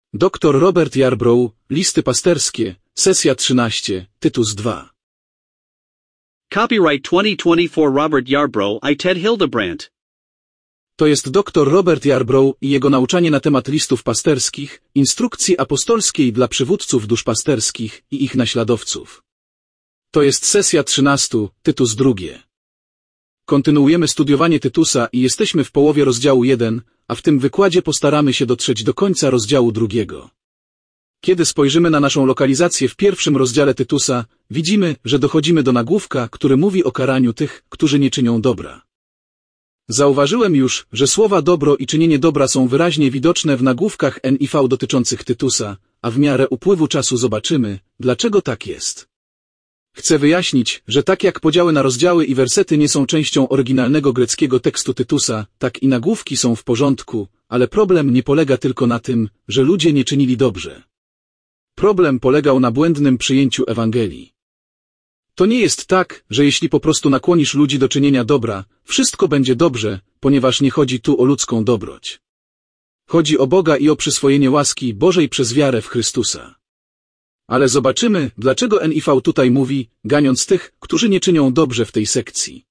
Dr Robert Yarbrough, Listy pasterskie, sesja 13, Tytus 2. Copyright 2024 Robert Yarbrough I Ted Hildebrandt. To jest dr Robert Yarbrough i jego nauczanie na temat listów pasterskich, instrukcji apostolskiej dla przywódców duszpasterskich i ich naśladowców. To jest sesja 13, Tytus 2. Kontynuujemy studiowanie Tytusa i jesteśmy w połowie rozdziału 1, a w tym wykładzie postaramy się dotrzeć do końca rozdziału 2. Kiedy spojrzymy na naszą lokalizację w pierwszym rozdziale Tytusa, widzimy, że dochodzimy do nagłówka, który mówi o karaniu tych, którzy nie czynią dobra. Zauważyłem już, że słowa dobro i czynienie dobra są wyraźnie widoczne w nagłówkach NIV dotyczących Tytusa, a w miarę upływu czasu zobaczymy, dlaczego tak jest. Chcę wyjaśnić, że tak jak podziały na rozdziały i wersety nie są częścią oryginalnego greckiego tekstu Tytusa, tak i nagłówki są w porządku, ale problem nie polega tylko na tym, że ludzie nie czynili dobrze. Problem polegał na błędnym przyjęciu Ewangelii. To nie jest tak, że jeśli po prostu nakłonisz ludzi do czynienia dobra, wszystko będzie dobrze, ponieważ nie chodzi tu o ludzką dobroć. Chodzi o Boga i o przyswojenie łaski Bożej przez wiarę w Chrystusa. Ale zobaczymy, dlaczego NIV tutaj mówi, ganiąc tych, którzy nie czynią dobrze w tej sekcji.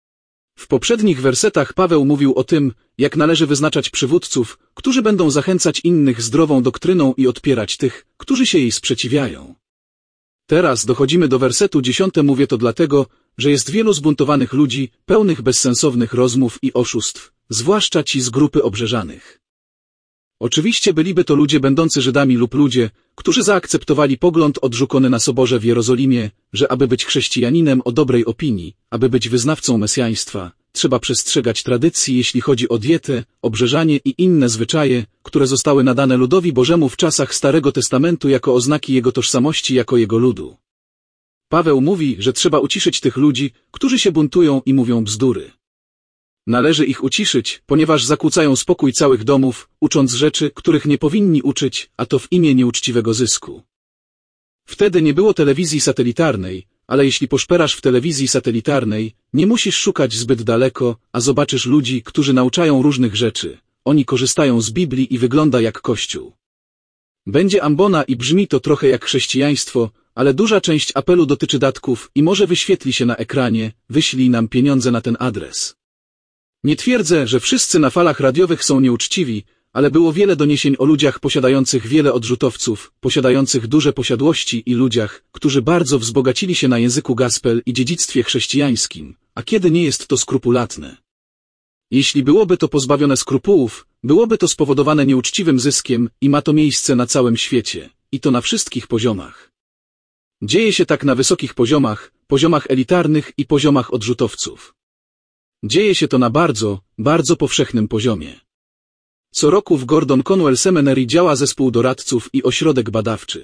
W poprzednich wersetach Paweł mówił o tym, jak należy wyznaczać przywódców, którzy będą zachęcać innych zdrową doktryną i odpierać tych, którzy się jej sprzeciwiają. Teraz dochodzimy do wersetu 10. Mówię to dlatego, że jest wielu zbuntowanych ludzi, pełnych bezsensownych rozmów i oszustw, zwłaszcza ci z grupy obrzeżanych. Oczywiście byliby to ludzie będący Żydami lub ludzie, którzy zaakceptowali pogląd odrzucony na soborze w Jerozolimie, że aby być chrześcijaninem o dobrej opinii, aby być wyznawcą mesjaństwa, trzeba przestrzegać tradycji, jeśli chodzi o dietę, obrzeżanie i inne zwyczaje, które zostały nadane ludowi Bożemu w czasach Starego Testamentu jako oznaki jego tożsamości jako jego ludu. Paweł mówi, że trzeba uciszyć tych ludzi, którzy się buntują i mówią bzdury. Należy ich uciszyć, ponieważ zakłócają spokój całych domów, ucząc rzeczy, których nie powinni uczyć, a to w imię nieuczciwego zysku. Wtedy nie było telewizji satelitarnej, ale jeśli poszperasz w telewizji satelitarnej, nie musisz szukać zbyt daleko, a zobaczysz ludzi, którzy nauczają różnych rzeczy. Oni korzystają z Biblii i wygląda jak Kościół. Będzie ambona i brzmi to trochę jak chrześcijaństwo, ale duża część apelu dotyczy datków i może wyświetli się na ekranie, wyślij nam pieniądze na ten adres. Nie twierdzę, że wszyscy na falach radiowych są nieuczciwi, ale było wiele doniesień o ludziach posiadających wiele odrzutowców, posiadających duże posiadłości i ludziach, którzy bardzo wzbogacili się na języku gospel i dziedzictwie chrześcijańskim, a kiedy nie jest to skrupulatne. Jeśli byłoby to pozbawione skrupułów, byłoby to spowodowane nieuczciwym zyskiem i ma to miejsce na całym świecie, i to na wszystkich poziomach. Dzieje się tak na wysokich poziomach, poziomach elitarnych i poziomach odrzutowców. Dzieje się to na bardzo, bardzo powszechnym poziomie. Co roku w Gordon Conwell Seminary działa zespół doradców i ośrodek badawczy.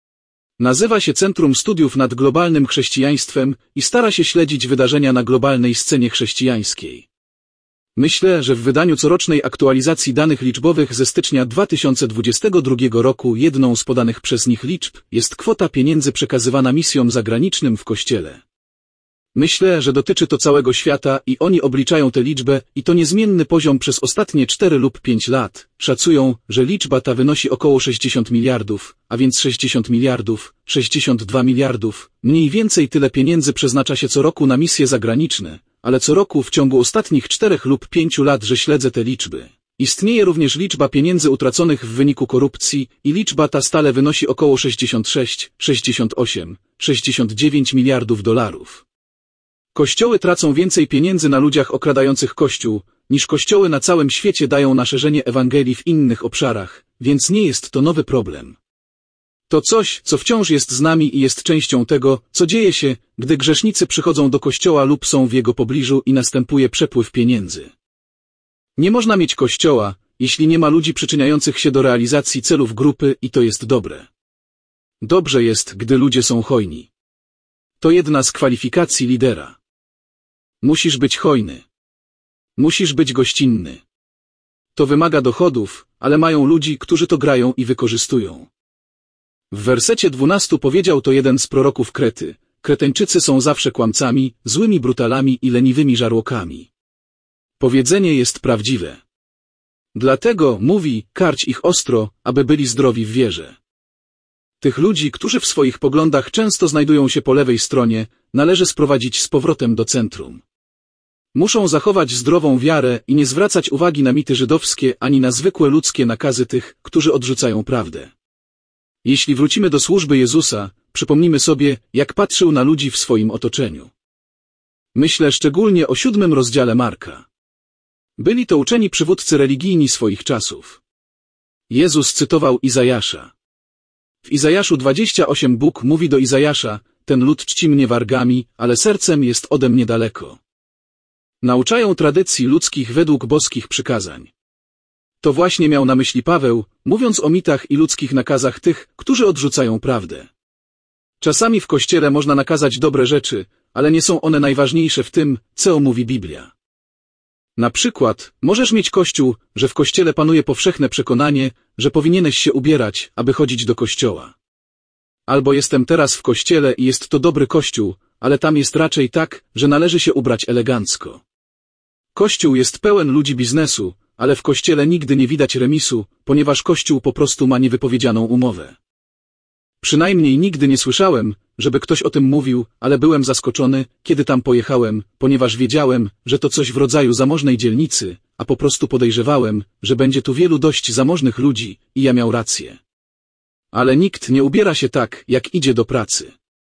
Nazywa się Centrum Studiów nad Globalnym Chrześcijaństwem i stara się śledzić wydarzenia na globalnej scenie chrześcijańskiej. Myślę, że w wydaniu corocznej aktualizacji danych liczbowych ze stycznia 2022 roku jedną z podanych przez nich liczb jest kwota pieniędzy przekazywana misjom zagranicznym w Kościele. Myślę, że dotyczy to całego świata i oni obliczają tę liczbę i to niezmienny poziom przez ostatnie 4 lub 5 lat. Szacują, że liczba ta wynosi około 60 miliardów, a więc 60 miliardów, 62 miliardów. Mniej więcej tyle pieniędzy przeznacza się co roku na misje zagraniczne, ale co roku w ciągu ostatnich 4 lub 5 lat, że śledzę te liczby. Istnieje również liczba pieniędzy utraconych w wyniku korupcji i liczba ta stale wynosi około 66, 68, 69 miliardów dolarów. Kościoły tracą więcej pieniędzy na ludziach okradających Kościół, niż kościoły na całym świecie dają na szerzenie Ewangelii w innych obszarach, więc nie jest to nowy problem. To coś, co wciąż jest z nami i jest częścią tego, co dzieje się, gdy grzesznicy przychodzą do Kościoła lub są w jego pobliżu i następuje przepływ pieniędzy. Nie można mieć Kościoła, jeśli nie ma ludzi przyczyniających się do realizacji celów grupy i to jest dobre. Dobrze jest, gdy ludzie są hojni. To jedna z kwalifikacji lidera. Musisz być hojny. Musisz być gościnny. To wymaga dochodów, ale mają ludzi, którzy to grają i wykorzystują. W wersecie 12 powiedział to jeden z proroków Krety. Kreteńczycy są zawsze kłamcami, złymi brutalami i leniwymi żarłokami. Powiedzenie jest prawdziwe. Dlatego, mówi, karć ich ostro, aby byli zdrowi w wierze. Tych ludzi, którzy w swoich poglądach często znajdują się po lewej stronie, należy sprowadzić z powrotem do centrum. Muszą zachować zdrową wiarę i nie zwracać uwagi na mity żydowskie ani na zwykłe ludzkie nakazy tych, którzy odrzucają prawdę. Jeśli wrócimy do służby Jezusa, przypomnimy sobie, jak patrzył na ludzi w swoim otoczeniu. Myślę szczególnie o 7 rozdziale Marka. Byli to uczeni przywódcy religijni swoich czasów. Jezus cytował Izajasza. W Izajaszu 28 Bóg mówi do Izajasza: ten lud czci mnie wargami, ale sercem jest ode mnie daleko. Nauczają tradycji ludzkich według boskich przykazań. To właśnie miał na myśli Paweł, mówiąc o mitach i ludzkich nakazach tych, którzy odrzucają prawdę. Czasami w Kościele można nakazać dobre rzeczy, ale nie są one najważniejsze w tym, co mówi Biblia. Na przykład, możesz mieć Kościół, że w Kościele panuje powszechne przekonanie, że powinieneś się ubierać, aby chodzić do Kościoła. Albo jestem teraz w Kościele i jest to dobry Kościół, ale tam jest raczej tak, że należy się ubrać elegancko. Kościół jest pełen ludzi biznesu, ale w Kościele nigdy nie widać remisu, ponieważ Kościół po prostu ma niewypowiedzianą umowę. Przynajmniej nigdy nie słyszałem, żeby ktoś o tym mówił, ale byłem zaskoczony, kiedy tam pojechałem, ponieważ wiedziałem, że to coś w rodzaju zamożnej dzielnicy, a po prostu podejrzewałem, że będzie tu wielu dość zamożnych ludzi i ja miał rację. Ale nikt nie ubiera się tak, jak idzie do pracy.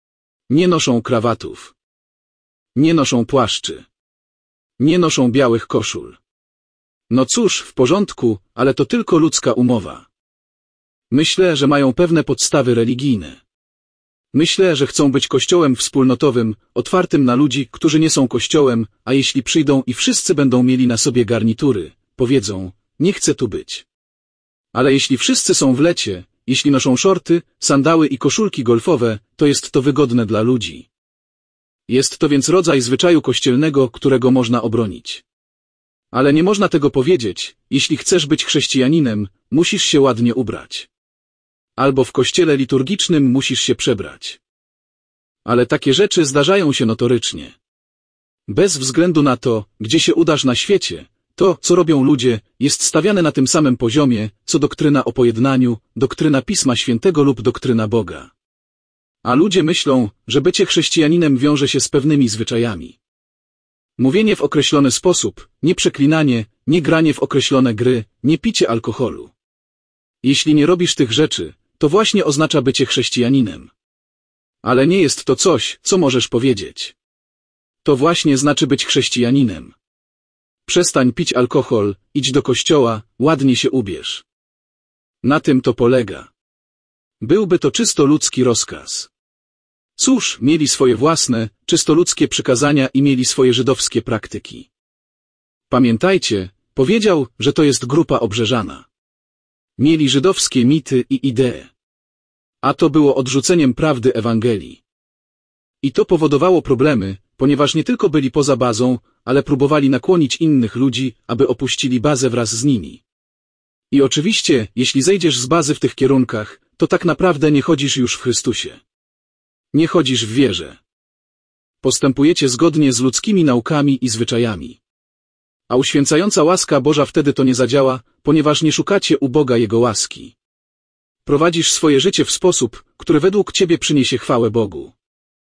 Nie noszą krawatów. Nie noszą płaszczy. Nie noszą białych koszul. No cóż, w porządku, ale to tylko ludzka umowa. Myślę, że mają pewne podstawy religijne. Myślę, że chcą być kościołem wspólnotowym, otwartym na ludzi, którzy nie są kościołem, a jeśli przyjdą i wszyscy będą mieli na sobie garnitury, powiedzą: nie chcę tu być. Ale jeśli wszyscy są w lecie, jeśli noszą szorty, sandały i koszulki golfowe, to jest to wygodne dla ludzi. Jest to więc rodzaj zwyczaju kościelnego, którego można obronić. Ale nie można tego powiedzieć: jeśli chcesz być chrześcijaninem, musisz się ładnie ubrać. Albo w kościele liturgicznym musisz się przebrać. Ale takie rzeczy zdarzają się notorycznie. Bez względu na to, gdzie się udasz na świecie, to, co robią ludzie, jest stawiane na tym samym poziomie, co doktryna o pojednaniu, doktryna Pisma Świętego lub doktryna Boga. A ludzie myślą, że bycie chrześcijaninem wiąże się z pewnymi zwyczajami. Mówienie w określony sposób, nie przeklinanie, nie granie w określone gry, nie picie alkoholu. Jeśli nie robisz tych rzeczy, to właśnie oznacza bycie chrześcijaninem. Ale nie jest to coś, co możesz powiedzieć. To właśnie znaczy być chrześcijaninem. Przestań pić alkohol, idź do kościoła, ładnie się ubierz. Na tym to polega. Byłby to czysto ludzki rozkaz. Cóż, mieli swoje własne, czysto ludzkie przykazania i mieli swoje żydowskie praktyki. Pamiętajcie, powiedział, że to jest grupa obrzeżana. Mieli żydowskie mity i idee. A to było odrzuceniem prawdy Ewangelii. I to powodowało problemy, ponieważ nie tylko byli poza bazą, ale próbowali nakłonić innych ludzi, aby opuścili bazę wraz z nimi. I oczywiście, jeśli zejdziesz z bazy w tych kierunkach, to tak naprawdę nie chodzisz już w Chrystusie. Nie chodzisz w wierze. Postępujecie zgodnie z ludzkimi naukami i zwyczajami. A uświęcająca łaska Boża wtedy to nie zadziała, ponieważ nie szukacie u Boga Jego łaski. Prowadzisz swoje życie w sposób, który według ciebie przyniesie chwałę Bogu.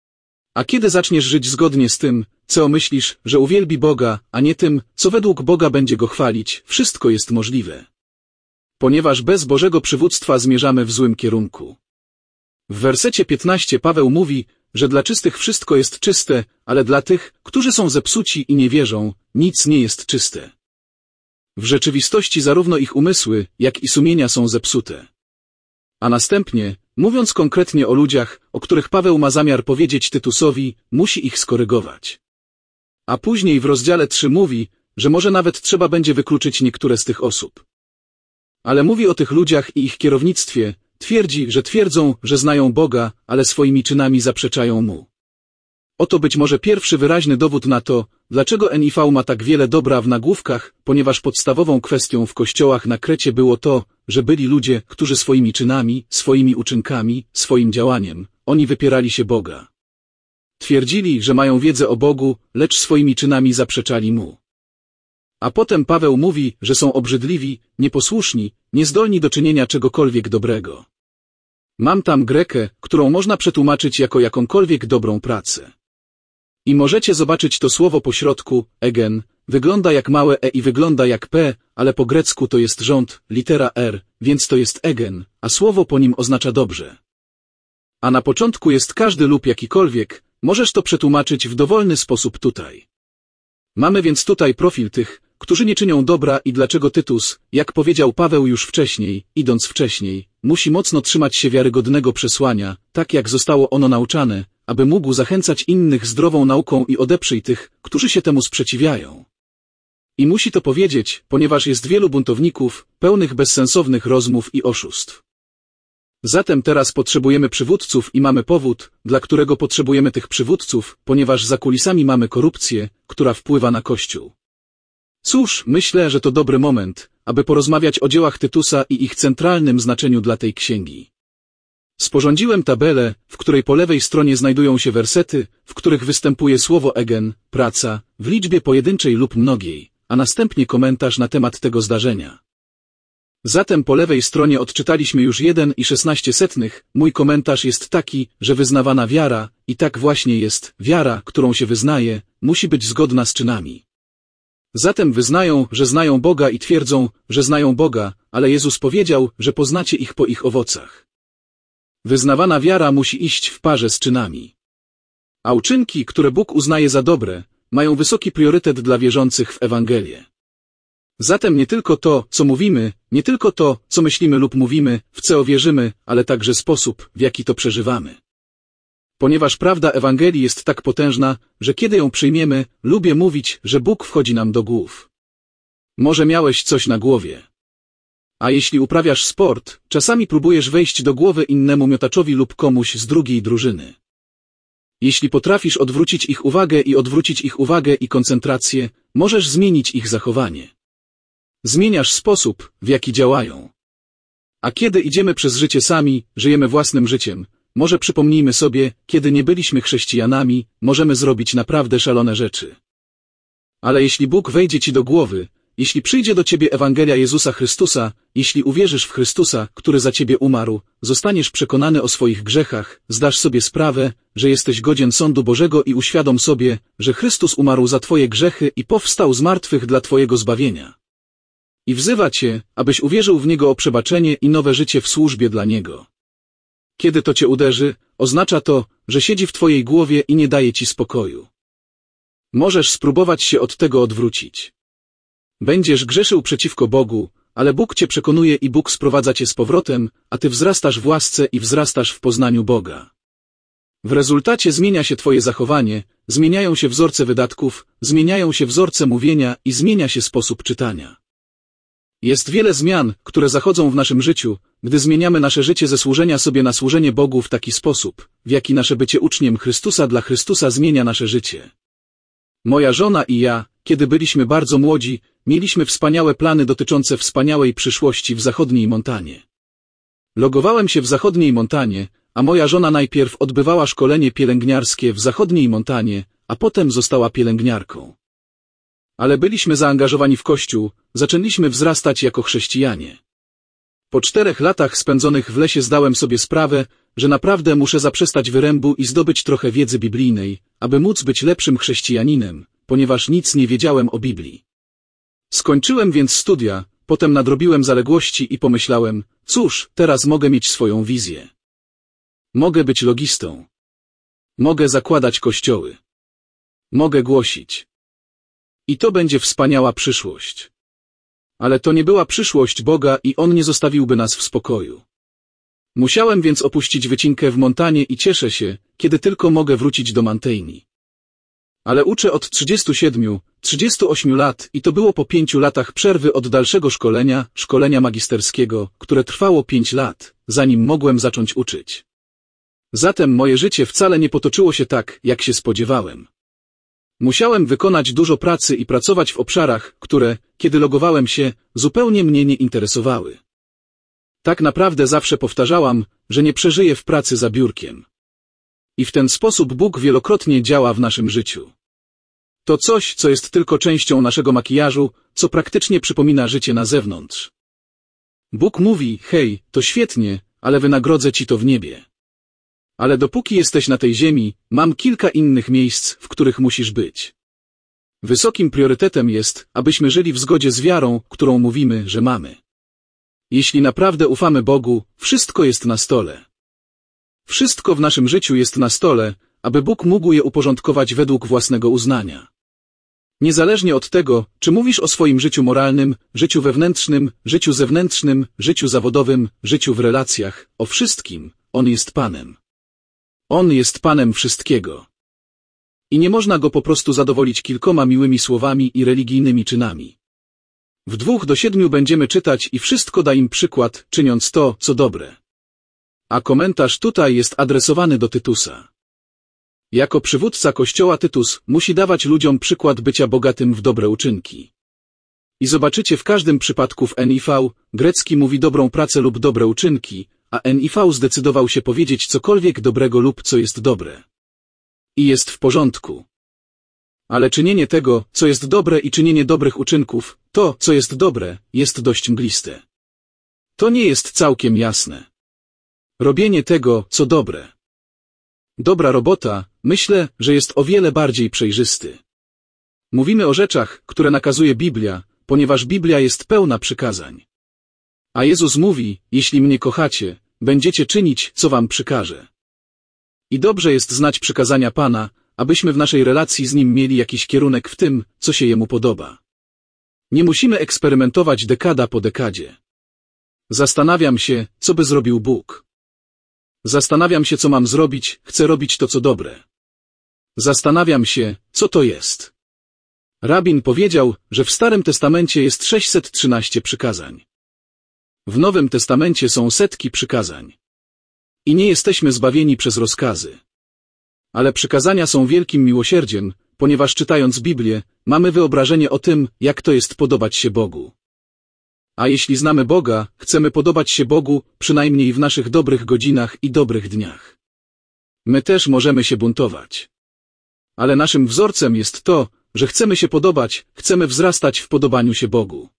A kiedy zaczniesz żyć zgodnie z tym, co myślisz, że uwielbi Boga, a nie tym, co według Boga będzie Go chwalić, wszystko jest możliwe. Ponieważ bez Bożego przywództwa zmierzamy w złym kierunku. W wersecie 15 Paweł mówi, że dla czystych wszystko jest czyste, ale dla tych, którzy są zepsuci i nie wierzą, nic nie jest czyste. W rzeczywistości zarówno ich umysły, jak i sumienia są zepsute. A następnie, mówiąc konkretnie o ludziach, o których Paweł ma zamiar powiedzieć Tytusowi, musi ich skorygować. A później w rozdziale 3 mówi, że może nawet trzeba będzie wykluczyć niektóre z tych osób. Ale mówi o tych ludziach i ich kierownictwie, twierdzi, że twierdzą, że znają Boga, ale swoimi czynami zaprzeczają Mu. Oto być może pierwszy wyraźny dowód na to, dlaczego NIV ma tak wiele dobra w nagłówkach, ponieważ podstawową kwestią w kościołach na Krecie było to, że byli ludzie, którzy swoimi czynami, swoimi uczynkami, swoim działaniem, oni wypierali się Boga. Twierdzili, że mają wiedzę o Bogu, lecz swoimi czynami zaprzeczali Mu. A potem Paweł mówi, że są obrzydliwi, nieposłuszni, niezdolni do czynienia czegokolwiek dobrego. Mam tam Grekę, którą można przetłumaczyć jako jakąkolwiek dobrą pracę. I możecie zobaczyć to słowo po środku, egen, wygląda jak małe e i wygląda jak p, ale po grecku to jest rząd, litera r, więc to jest egen, a słowo po nim oznacza dobrze. A na początku jest każdy lub jakikolwiek, możesz to przetłumaczyć w dowolny sposób tutaj. Mamy więc tutaj profil tych, którzy nie czynią dobra i dlaczego Tytus, jak powiedział Paweł już wcześniej, idąc wcześniej, musi mocno trzymać się wiarygodnego przesłania, tak jak zostało ono nauczane, aby mógł zachęcać innych zdrową nauką i odeprzyj tych, którzy się temu sprzeciwiają. I musi to powiedzieć, ponieważ jest wielu buntowników, pełnych bezsensownych rozmów i oszustw. Zatem teraz potrzebujemy przywódców i mamy powód, dla którego potrzebujemy tych przywódców, ponieważ za kulisami mamy korupcję, która wpływa na Kościół. Cóż, myślę, że to dobry moment, aby porozmawiać o dziełach Tytusa i ich centralnym znaczeniu dla tej księgi. Sporządziłem tabelę, w której po lewej stronie znajdują się wersety, w których występuje słowo egen, praca, w liczbie pojedynczej lub mnogiej, a następnie komentarz na temat tego zdarzenia. Zatem po lewej stronie odczytaliśmy już 1,16. Mój komentarz jest taki, że wyznawana wiara, i tak właśnie jest, wiara, którą się wyznaje, musi być zgodna z czynami. Zatem wyznają, że znają Boga i twierdzą, że znają Boga, ale Jezus powiedział, że poznacie ich po ich owocach. Wyznawana wiara musi iść w parze z czynami. A uczynki, które Bóg uznaje za dobre, mają wysoki priorytet dla wierzących w Ewangelię. Zatem nie tylko to, co mówimy, nie tylko to, co myślimy lub mówimy, w co wierzymy, ale także sposób, w jaki to przeżywamy. Ponieważ prawda Ewangelii jest tak potężna, że kiedy ją przyjmiemy, lubię mówić, że Bóg wchodzi nam do głów. Może miałeś coś na głowie. A jeśli uprawiasz sport, czasami próbujesz wejść do głowy innemu miotaczowi lub komuś z drugiej drużyny. Jeśli potrafisz odwrócić ich uwagę i koncentrację, możesz zmienić ich zachowanie. Zmieniasz sposób, w jaki działają. A kiedy idziemy przez życie sami, żyjemy własnym życiem, może przypomnijmy sobie, kiedy nie byliśmy chrześcijanami, możemy zrobić naprawdę szalone rzeczy. Ale jeśli Bóg wejdzie ci do głowy, jeśli przyjdzie do ciebie Ewangelia Jezusa Chrystusa, jeśli uwierzysz w Chrystusa, który za ciebie umarł, zostaniesz przekonany o swoich grzechach, zdasz sobie sprawę, że jesteś godzien sądu Bożego i uświadom sobie, że Chrystus umarł za twoje grzechy i powstał z martwych dla twojego zbawienia. I wzywa cię, abyś uwierzył w Niego o przebaczenie i nowe życie w służbie dla Niego. Kiedy to cię uderzy, oznacza to, że siedzi w twojej głowie i nie daje ci spokoju. Możesz spróbować się od tego odwrócić. Będziesz grzeszył przeciwko Bogu, ale Bóg cię przekonuje i Bóg sprowadza cię z powrotem, a ty wzrastasz w łasce i wzrastasz w poznaniu Boga. W rezultacie zmienia się twoje zachowanie, zmieniają się wzorce wydatków, zmieniają się wzorce mówienia i zmienia się sposób czytania. Jest wiele zmian, które zachodzą w naszym życiu, gdy zmieniamy nasze życie ze służenia sobie na służenie Bogu w taki sposób, w jaki nasze bycie uczniem Chrystusa dla Chrystusa zmienia nasze życie. Moja żona i ja, kiedy byliśmy bardzo młodzi, mieliśmy wspaniałe plany dotyczące wspaniałej przyszłości w zachodniej Montanie. Logowałem się w zachodniej Montanie, a moja żona najpierw odbywała szkolenie pielęgniarskie w zachodniej Montanie, a potem została pielęgniarką. Ale byliśmy zaangażowani w Kościół, zaczęliśmy wzrastać jako chrześcijanie. Po 4 latach spędzonych w lesie zdałem sobie sprawę, że naprawdę muszę zaprzestać wyrębu i zdobyć trochę wiedzy biblijnej, aby móc być lepszym chrześcijaninem, ponieważ nic nie wiedziałem o Biblii. Skończyłem więc studia, potem nadrobiłem zaległości i pomyślałem, cóż, teraz mogę mieć swoją wizję. Mogę być logistą. Mogę zakładać kościoły. Mogę głosić. I to będzie wspaniała przyszłość. Ale to nie była przyszłość Boga i On nie zostawiłby nas w spokoju. Musiałem więc opuścić wycinkę w Montanie i cieszę się, kiedy tylko mogę wrócić do Manteini. Ale uczę od 37-38 lat i to było po 5 latach przerwy od dalszego szkolenia magisterskiego, które trwało 5 lat, zanim mogłem zacząć uczyć. Zatem moje życie wcale nie potoczyło się tak, jak się spodziewałem. Musiałem wykonać dużo pracy i pracować w obszarach, które, kiedy logowałem się, zupełnie mnie nie interesowały. Tak naprawdę zawsze powtarzałam, że nie przeżyję w pracy za biurkiem. I w ten sposób Bóg wielokrotnie działa w naszym życiu. To coś, co jest tylko częścią naszego makijażu, co praktycznie przypomina życie na zewnątrz. Bóg mówi, hej, to świetnie, ale wynagrodzę ci to w niebie. Ale dopóki jesteś na tej ziemi, mam kilka innych miejsc, w których musisz być. Wysokim priorytetem jest, abyśmy żyli w zgodzie z wiarą, którą mówimy, że mamy. Jeśli naprawdę ufamy Bogu, wszystko jest na stole. Wszystko w naszym życiu jest na stole, aby Bóg mógł je uporządkować według własnego uznania. Niezależnie od tego, czy mówisz o swoim życiu moralnym, życiu wewnętrznym, życiu zewnętrznym, życiu zawodowym, życiu w relacjach, o wszystkim, On jest Panem. On jest Panem wszystkiego. I nie można Go po prostu zadowolić kilkoma miłymi słowami i religijnymi czynami. W 2 do 7 będziemy czytać i wszystko da im przykład, czyniąc to, co dobre. A komentarz tutaj jest adresowany do Tytusa. Jako przywódca Kościoła Tytus musi dawać ludziom przykład bycia bogatym w dobre uczynki. I zobaczycie w każdym przypadku w NIV, grecki mówi dobrą pracę lub dobre uczynki, a NIV zdecydował się powiedzieć cokolwiek dobrego lub co jest dobre. I jest w porządku. Ale czynienie tego, co jest dobre i czynienie dobrych uczynków, to, co jest dobre, jest dość mgliste. To nie jest całkiem jasne. Robienie tego, co dobre. Dobra robota, myślę, że jest o wiele bardziej przejrzysty. Mówimy o rzeczach, które nakazuje Biblia, ponieważ Biblia jest pełna przykazań. A Jezus mówi, jeśli mnie kochacie, będziecie czynić, co wam przykażę. I dobrze jest znać przykazania Pana, abyśmy w naszej relacji z Nim mieli jakiś kierunek w tym, co się Jemu podoba. Nie musimy eksperymentować dekada po dekadzie. Zastanawiam się, co by zrobił Bóg. Zastanawiam się, co mam zrobić, chcę robić to, co dobre. Zastanawiam się, co to jest. Rabin powiedział, że w Starym Testamencie jest 613 przykazań. W Nowym Testamencie są setki przykazań. I nie jesteśmy zbawieni przez rozkazy. Ale przykazania są wielkim miłosierdziem, ponieważ czytając Biblię, mamy wyobrażenie o tym, jak to jest podobać się Bogu. A jeśli znamy Boga, chcemy podobać się Bogu, przynajmniej w naszych dobrych godzinach i dobrych dniach. My też możemy się buntować. Ale naszym wzorcem jest to, że chcemy się podobać, chcemy wzrastać w podobaniu się Bogu.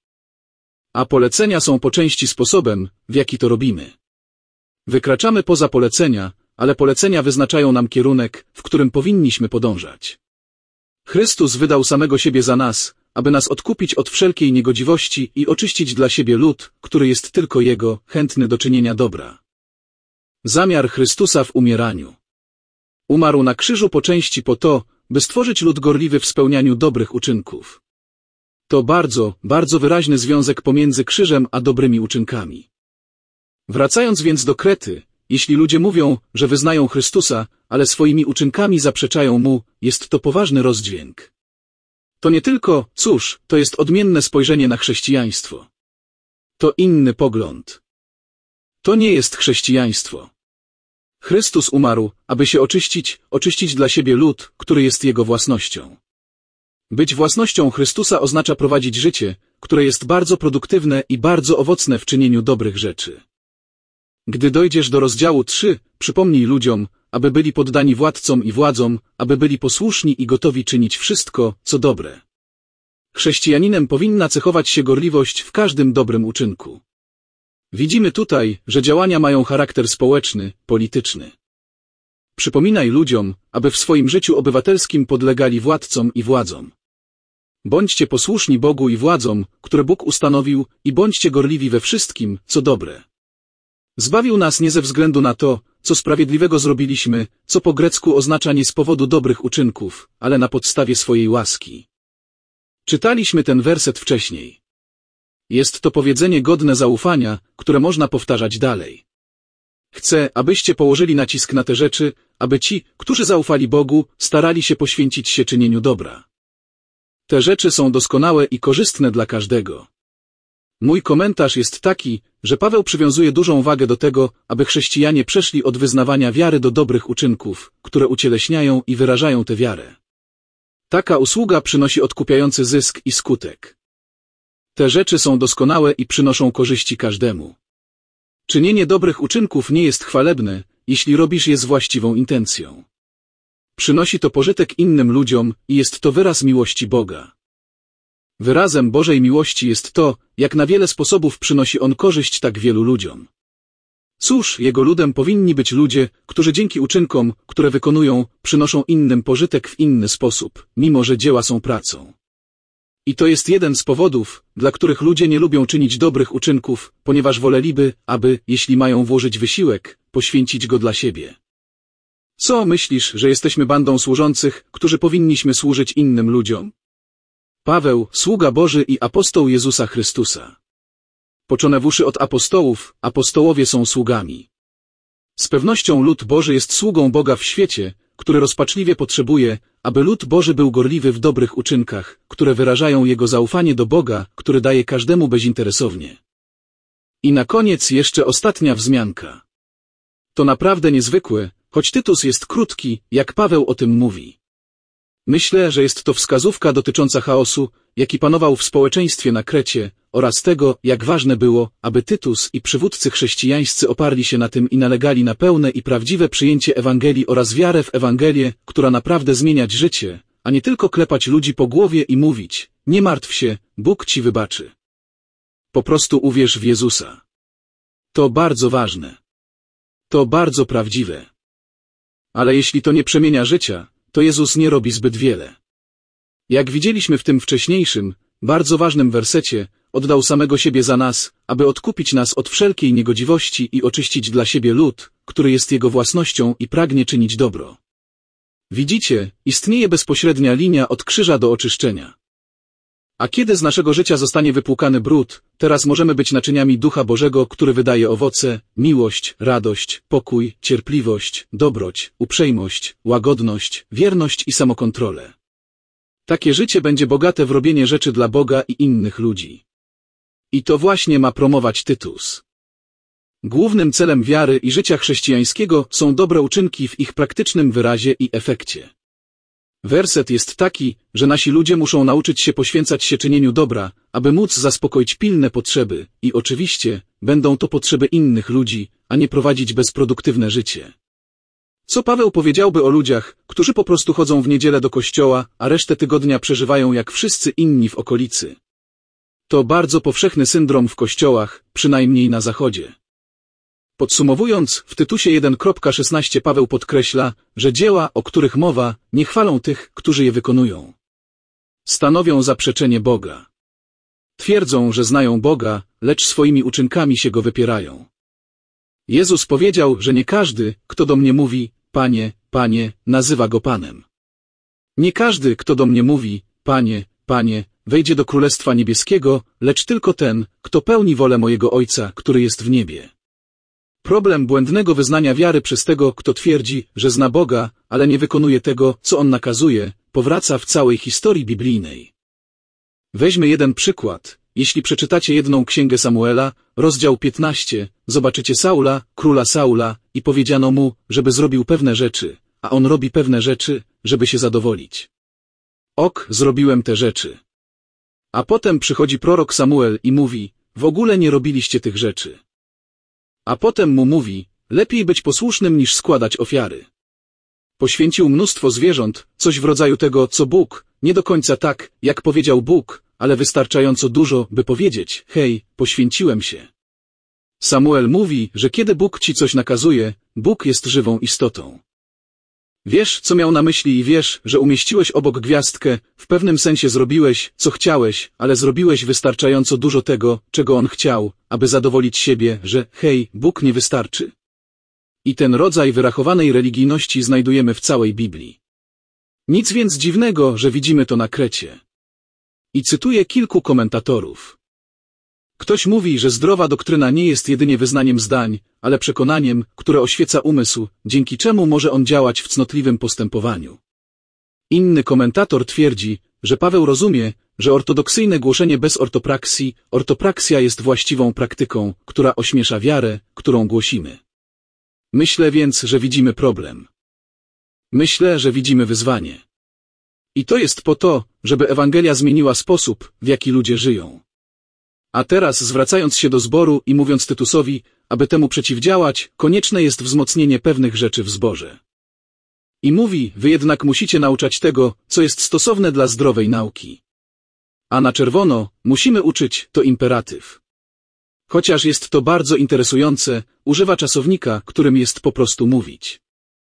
A polecenia są po części sposobem, w jaki to robimy. Wykraczamy poza polecenia, ale polecenia wyznaczają nam kierunek, w którym powinniśmy podążać. Chrystus wydał samego siebie za nas, aby nas odkupić od wszelkiej niegodziwości i oczyścić dla siebie lud, który jest tylko Jego, chętny do czynienia dobra. Zamiar Chrystusa w umieraniu. Umarł na krzyżu po części po to, by stworzyć lud gorliwy w spełnianiu dobrych uczynków. To bardzo, bardzo wyraźny związek pomiędzy krzyżem a dobrymi uczynkami. Wracając więc do Krety, jeśli ludzie mówią, że wyznają Chrystusa, ale swoimi uczynkami zaprzeczają Mu, jest to poważny rozdźwięk. To nie tylko, cóż, to jest odmienne spojrzenie na chrześcijaństwo. To inny pogląd. To nie jest chrześcijaństwo. Chrystus umarł, aby się oczyścić dla siebie lud, który jest Jego własnością. Być własnością Chrystusa oznacza prowadzić życie, które jest bardzo produktywne i bardzo owocne w czynieniu dobrych rzeczy. Gdy dojdziesz do rozdziału 3, przypomnij ludziom, aby byli poddani władcom i władzom, aby byli posłuszni i gotowi czynić wszystko, co dobre. Chrześcijaninem powinna cechować się gorliwość w każdym dobrym uczynku. Widzimy tutaj, że działania mają charakter społeczny, polityczny. Przypominaj ludziom, aby w swoim życiu obywatelskim podlegali władcom i władzom. Bądźcie posłuszni Bogu i władzom, które Bóg ustanowił, i bądźcie gorliwi we wszystkim, co dobre. Zbawił nas nie ze względu na to, co sprawiedliwego zrobiliśmy, co po grecku oznacza nie z powodu dobrych uczynków, ale na podstawie swojej łaski. Czytaliśmy ten werset wcześniej. Jest to powiedzenie godne zaufania, które można powtarzać dalej. Chcę, abyście położyli nacisk na te rzeczy, aby ci, którzy zaufali Bogu, starali się poświęcić się czynieniu dobra. Te rzeczy są doskonałe i korzystne dla każdego. Mój komentarz jest taki, że Paweł przywiązuje dużą wagę do tego, aby chrześcijanie przeszli od wyznawania wiary do dobrych uczynków, które ucieleśniają i wyrażają tę wiarę. Taka usługa przynosi odkupiający zysk i skutek. Te rzeczy są doskonałe i przynoszą korzyści każdemu. Czynienie dobrych uczynków nie jest chwalebne, jeśli robisz je z właściwą intencją. Przynosi to pożytek innym ludziom i jest to wyraz miłości Boga. Wyrazem Bożej miłości jest to, jak na wiele sposobów przynosi On korzyść tak wielu ludziom. Cóż, Jego ludem powinni być ludzie, którzy dzięki uczynkom, które wykonują, przynoszą innym pożytek w inny sposób, mimo że dzieła są pracą. I to jest jeden z powodów, dla których ludzie nie lubią czynić dobrych uczynków, ponieważ woleliby, aby, jeśli mają włożyć wysiłek, poświęcić go dla siebie. Co myślisz, że jesteśmy bandą służących, którzy powinniśmy służyć innym ludziom? Paweł, sługa Boży i apostoł Jezusa Chrystusa. Poczone w uszy od apostołów, apostołowie są sługami. Z pewnością lud Boży jest sługą Boga w świecie, który rozpaczliwie potrzebuje, aby lud Boży był gorliwy w dobrych uczynkach, które wyrażają jego zaufanie do Boga, który daje każdemu bezinteresownie. I na koniec jeszcze ostatnia wzmianka. To naprawdę niezwykłe, choć Tytus jest krótki, jak Paweł o tym mówi. Myślę, że jest to wskazówka dotycząca chaosu, jaki panował w społeczeństwie na Krecie, oraz tego, jak ważne było, aby Tytus i przywódcy chrześcijańscy oparli się na tym i nalegali na pełne i prawdziwe przyjęcie Ewangelii oraz wiarę w Ewangelię, która naprawdę zmieniać życie, a nie tylko klepać ludzi po głowie i mówić: nie martw się, Bóg ci wybaczy. Po prostu uwierz w Jezusa. To bardzo ważne. To bardzo prawdziwe. Ale jeśli to nie przemienia życia, to Jezus nie robi zbyt wiele. Jak widzieliśmy w tym wcześniejszym, bardzo ważnym wersecie, oddał samego siebie za nas, aby odkupić nas od wszelkiej niegodziwości i oczyścić dla siebie lud, który jest Jego własnością i pragnie czynić dobro. Widzicie, istnieje bezpośrednia linia od krzyża do oczyszczenia. A kiedy z naszego życia zostanie wypłukany brud, teraz możemy być naczyniami Ducha Bożego, który wydaje owoce: miłość, radość, pokój, cierpliwość, dobroć, uprzejmość, łagodność, wierność i samokontrolę. Takie życie będzie bogate w robienie rzeczy dla Boga i innych ludzi. I to właśnie ma promować Tytus. Głównym celem wiary i życia chrześcijańskiego są dobre uczynki w ich praktycznym wyrazie i efekcie. Werset jest taki, że nasi ludzie muszą nauczyć się poświęcać się czynieniu dobra, aby móc zaspokoić pilne potrzeby i oczywiście będą to potrzeby innych ludzi, a nie prowadzić bezproduktywne życie. Co Paweł powiedziałby o ludziach, którzy po prostu chodzą w niedzielę do kościoła, a resztę tygodnia przeżywają jak wszyscy inni w okolicy? To bardzo powszechny syndrom w kościołach, przynajmniej na Zachodzie. Podsumowując, w Tytusie 1:16 Paweł podkreśla, że dzieła, o których mowa, nie chwalą tych, którzy je wykonują. Stanowią zaprzeczenie Boga. Twierdzą, że znają Boga, lecz swoimi uczynkami się Go wypierają. Jezus powiedział, że nie każdy, kto do mnie mówi: Panie, Panie, nazywa Go Panem. Nie każdy, kto do mnie mówi: Panie, Panie, wejdzie do Królestwa Niebieskiego, lecz tylko ten, kto pełni wolę mojego Ojca, który jest w niebie. Problem błędnego wyznania wiary przez tego, kto twierdzi, że zna Boga, ale nie wykonuje tego, co On nakazuje, powraca w całej historii biblijnej. Weźmy jeden przykład. Jeśli przeczytacie jedną księgę Samuela, rozdział 15, zobaczycie Saula, króla Saula, i powiedziano mu, żeby zrobił pewne rzeczy, a on robi pewne rzeczy, żeby się zadowolić. Zrobiłem te rzeczy. A potem przychodzi prorok Samuel i mówi: w ogóle nie robiliście tych rzeczy. A potem mu mówi: lepiej być posłusznym niż składać ofiary. Poświęcił mnóstwo zwierząt, coś w rodzaju tego, co Bóg, nie do końca tak, jak powiedział Bóg, ale wystarczająco dużo, by powiedzieć: hej, poświęciłem się. Samuel mówi, że kiedy Bóg ci coś nakazuje, Bóg jest żywą istotą. Wiesz, co miał na myśli i wiesz, że umieściłeś obok gwiazdkę, w pewnym sensie zrobiłeś, co chciałeś, ale zrobiłeś wystarczająco dużo tego, czego On chciał, aby zadowolić siebie, że, hej, Bóg nie wystarczy. I ten rodzaj wyrachowanej religijności znajdujemy w całej Biblii. Nic więc dziwnego, że widzimy to na Krecie. I cytuję kilku komentatorów. Ktoś mówi, że zdrowa doktryna nie jest jedynie wyznaniem zdań, ale przekonaniem, które oświeca umysł, dzięki czemu może on działać w cnotliwym postępowaniu. Inny komentator twierdzi, że Paweł rozumie, że ortodoksyjne głoszenie bez ortopraksji, ortopraksja jest właściwą praktyką, która ośmiesza wiarę, którą głosimy. Myślę więc, że widzimy problem. Myślę, że widzimy wyzwanie. I to jest po to, żeby Ewangelia zmieniła sposób, w jaki ludzie żyją. A teraz, zwracając się do zboru i mówiąc Tytusowi, aby temu przeciwdziałać, konieczne jest wzmocnienie pewnych rzeczy w zborze. I mówi, wy jednak musicie nauczać tego, co jest stosowne dla zdrowej nauki. A na czerwono, musimy uczyć, to imperatyw. Chociaż jest to bardzo interesujące, używa czasownika, którym jest po prostu mówić.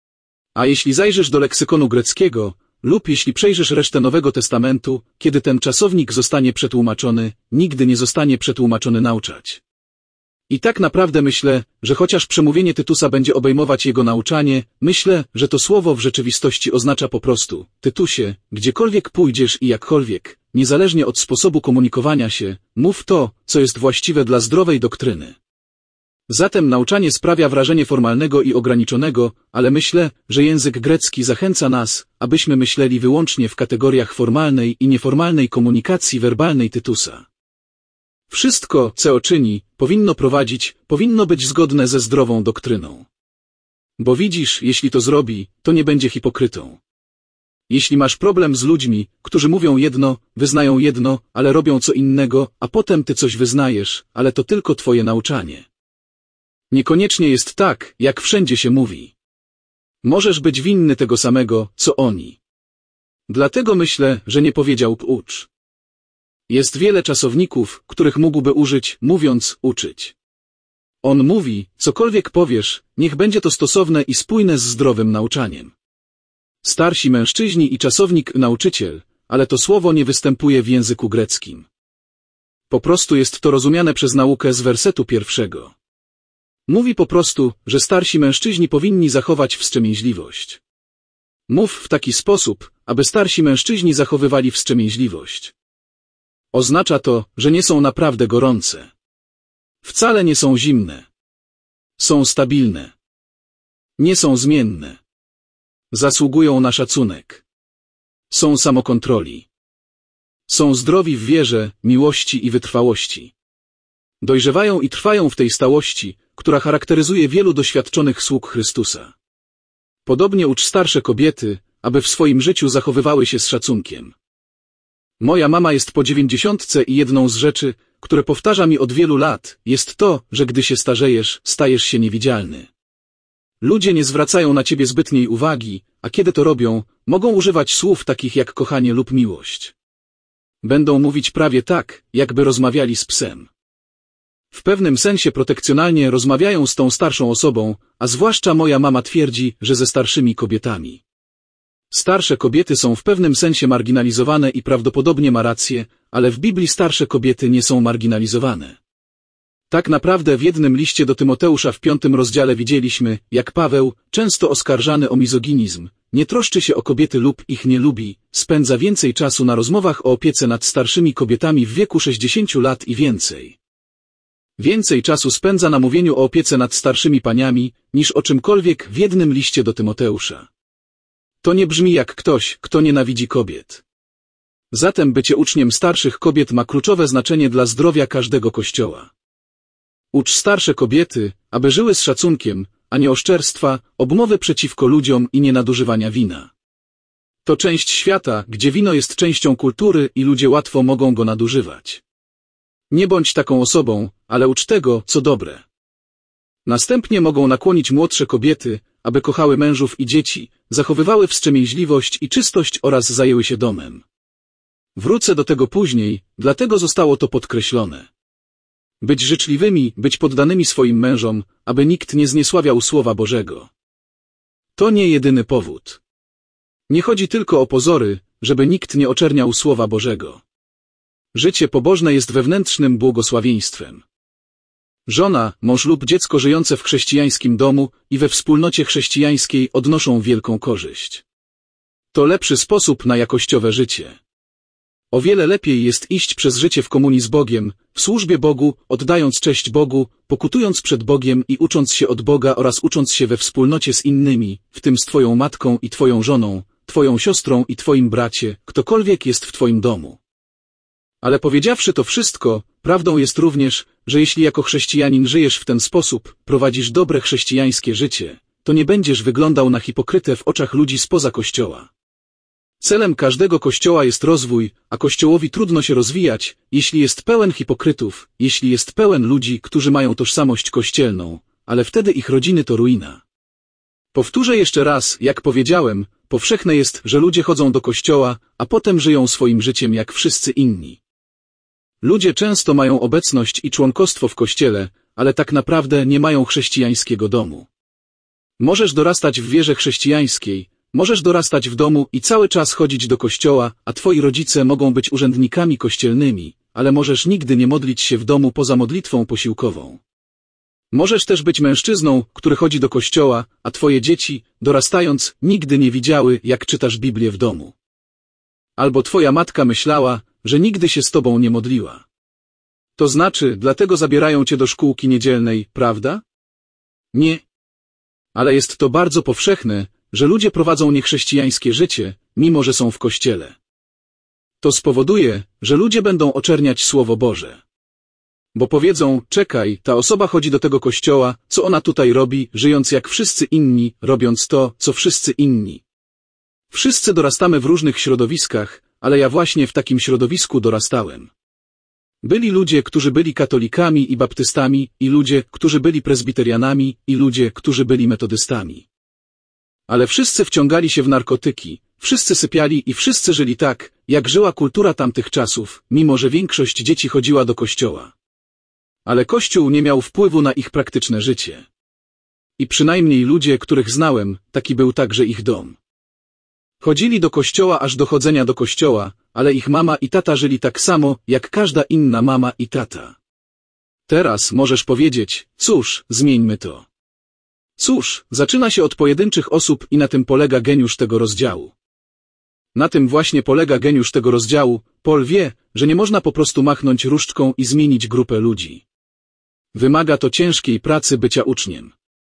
A jeśli zajrzysz do leksykonu greckiego, lub jeśli przejrzysz resztę Nowego Testamentu, kiedy ten czasownik zostanie przetłumaczony, nigdy nie zostanie przetłumaczony nauczać. I tak naprawdę myślę, że chociaż przemówienie Tytusa będzie obejmować jego nauczanie, myślę, że to słowo w rzeczywistości oznacza po prostu, Tytusie, gdziekolwiek pójdziesz i jakkolwiek, niezależnie od sposobu komunikowania się, mów to, co jest właściwe dla zdrowej doktryny. Zatem nauczanie sprawia wrażenie formalnego i ograniczonego, ale myślę, że język grecki zachęca nas, abyśmy myśleli wyłącznie w kategoriach formalnej i nieformalnej komunikacji werbalnej Tytusa. Wszystko, co czyni, powinno być zgodne ze zdrową doktryną. Bo widzisz, jeśli to zrobi, to nie będzie hipokrytą. Jeśli masz problem z ludźmi, którzy mówią jedno, wyznają jedno, ale robią co innego, a potem ty coś wyznajesz, ale to tylko twoje nauczanie. Niekoniecznie jest tak, jak wszędzie się mówi. Możesz być winny tego samego, co oni. Dlatego myślę, że nie powiedział ucz. Jest wiele czasowników, których mógłby użyć, mówiąc uczyć. On mówi, cokolwiek powiesz, niech będzie to stosowne i spójne z zdrowym nauczaniem. Starsi mężczyźni i czasownik nauczyciel, ale to słowo nie występuje w języku greckim. Po prostu jest to rozumiane przez naukę z wersetu 1. Mówi po prostu, że starsi mężczyźni powinni zachować wstrzemięźliwość. Mów w taki sposób, aby starsi mężczyźni zachowywali wstrzemięźliwość. Oznacza to, że nie są naprawdę gorące. Wcale nie są zimne. Są stabilne. Nie są zmienne. Zasługują na szacunek. Są samokontroli. Są zdrowi w wierze, miłości i wytrwałości. Dojrzewają i trwają w tej stałości, która charakteryzuje wielu doświadczonych sług Chrystusa. Podobnie ucz starsze kobiety, aby w swoim życiu zachowywały się z szacunkiem. Moja mama jest po 90 i jedną z rzeczy, które powtarza mi od wielu lat, jest to, że gdy się starzejesz, stajesz się niewidzialny. Ludzie nie zwracają na ciebie zbytniej uwagi, a kiedy to robią, mogą używać słów takich jak kochanie lub miłość. Będą mówić prawie tak, jakby rozmawiali z psem. W pewnym sensie protekcjonalnie rozmawiają z tą starszą osobą, a zwłaszcza moja mama twierdzi, że ze starszymi kobietami. Starsze kobiety są w pewnym sensie marginalizowane i prawdopodobnie ma rację, ale w Biblii starsze kobiety nie są marginalizowane. Tak naprawdę w jednym liście do Tymoteusza w 5 rozdziale widzieliśmy, jak Paweł, często oskarżany o mizoginizm, nie troszczy się o kobiety lub ich nie lubi, spędza więcej czasu na rozmowach o opiece nad starszymi kobietami w wieku 60 lat i więcej. Więcej czasu spędza na mówieniu o opiece nad starszymi paniami, niż o czymkolwiek w jednym liście do Tymoteusza. To nie brzmi jak ktoś, kto nienawidzi kobiet. Zatem bycie uczniem starszych kobiet ma kluczowe znaczenie dla zdrowia każdego kościoła. Ucz starsze kobiety, aby żyły z szacunkiem, a nie oszczerstwa, obmowy przeciwko ludziom i nienadużywania wina. To część świata, gdzie wino jest częścią kultury i ludzie łatwo mogą go nadużywać. Nie bądź taką osobą, ale ucz tego, co dobre. Następnie mogą nakłonić młodsze kobiety, aby kochały mężów i dzieci, zachowywały wstrzemięźliwość i czystość oraz zajęły się domem. Wrócę do tego później, dlatego zostało to podkreślone. Być życzliwymi, być poddanymi swoim mężom, aby nikt nie zniesławiał Słowa Bożego. To nie jedyny powód. Nie chodzi tylko o pozory, żeby nikt nie oczerniał Słowa Bożego. Życie pobożne jest wewnętrznym błogosławieństwem. Żona, mąż lub dziecko żyjące w chrześcijańskim domu i we wspólnocie chrześcijańskiej odnoszą wielką korzyść. To lepszy sposób na jakościowe życie. O wiele lepiej jest iść przez życie w komunii z Bogiem, w służbie Bogu, oddając cześć Bogu, pokutując przed Bogiem i ucząc się od Boga oraz ucząc się we wspólnocie z innymi, w tym z twoją matką i twoją żoną, twoją siostrą i twoim bracie, ktokolwiek jest w twoim domu. Ale powiedziawszy to wszystko, prawdą jest również, że jeśli jako chrześcijanin żyjesz w ten sposób, prowadzisz dobre chrześcijańskie życie, to nie będziesz wyglądał na hipokrytę w oczach ludzi spoza Kościoła. Celem każdego Kościoła jest rozwój, a Kościołowi trudno się rozwijać, jeśli jest pełen hipokrytów, jeśli jest pełen ludzi, którzy mają tożsamość kościelną, ale wtedy ich rodziny to ruina. Powtórzę jeszcze raz, jak powiedziałem, powszechne jest, że ludzie chodzą do kościoła, a potem żyją swoim życiem jak wszyscy inni. Ludzie często mają obecność i członkostwo w kościele, ale tak naprawdę nie mają chrześcijańskiego domu. Możesz dorastać w wierze chrześcijańskiej, możesz dorastać w domu i cały czas chodzić do kościoła, a twoi rodzice mogą być urzędnikami kościelnymi, ale możesz nigdy nie modlić się w domu poza modlitwą posiłkową. Możesz też być mężczyzną, który chodzi do kościoła, a twoje dzieci, dorastając, nigdy nie widziały, jak czytasz Biblię w domu. Albo twoja matka myślała, że nigdy się z tobą nie modliła. To znaczy, dlatego zabierają cię do szkółki niedzielnej, prawda? Nie. Ale jest to bardzo powszechne, że ludzie prowadzą niechrześcijańskie życie, mimo że są w kościele. To spowoduje, że ludzie będą oczerniać Słowo Boże. Bo powiedzą, czekaj, ta osoba chodzi do tego kościoła, co ona tutaj robi, żyjąc jak wszyscy inni, robiąc to, co wszyscy inni. Wszyscy dorastamy w różnych środowiskach, ale ja właśnie w takim środowisku dorastałem. Byli ludzie, którzy byli katolikami i baptystami, i ludzie, którzy byli prezbiterianami, i ludzie, którzy byli metodystami. Ale wszyscy wciągali się w narkotyki, wszyscy sypiali i wszyscy żyli tak, jak żyła kultura tamtych czasów, mimo że większość dzieci chodziła do kościoła. Ale Kościół nie miał wpływu na ich praktyczne życie. I przynajmniej ludzie, których znałem, taki był także ich dom. Chodzili do kościoła aż do chodzenia do kościoła, ale ich mama i tata żyli tak samo, jak każda inna mama i tata. Teraz możesz powiedzieć, cóż, zmieńmy to. Cóż, zaczyna się od pojedynczych osób i na tym polega geniusz tego rozdziału. Na tym właśnie polega geniusz tego rozdziału. Paul wie, że nie można po prostu machnąć różdżką i zmienić grupę ludzi. Wymaga to ciężkiej pracy bycia uczniem.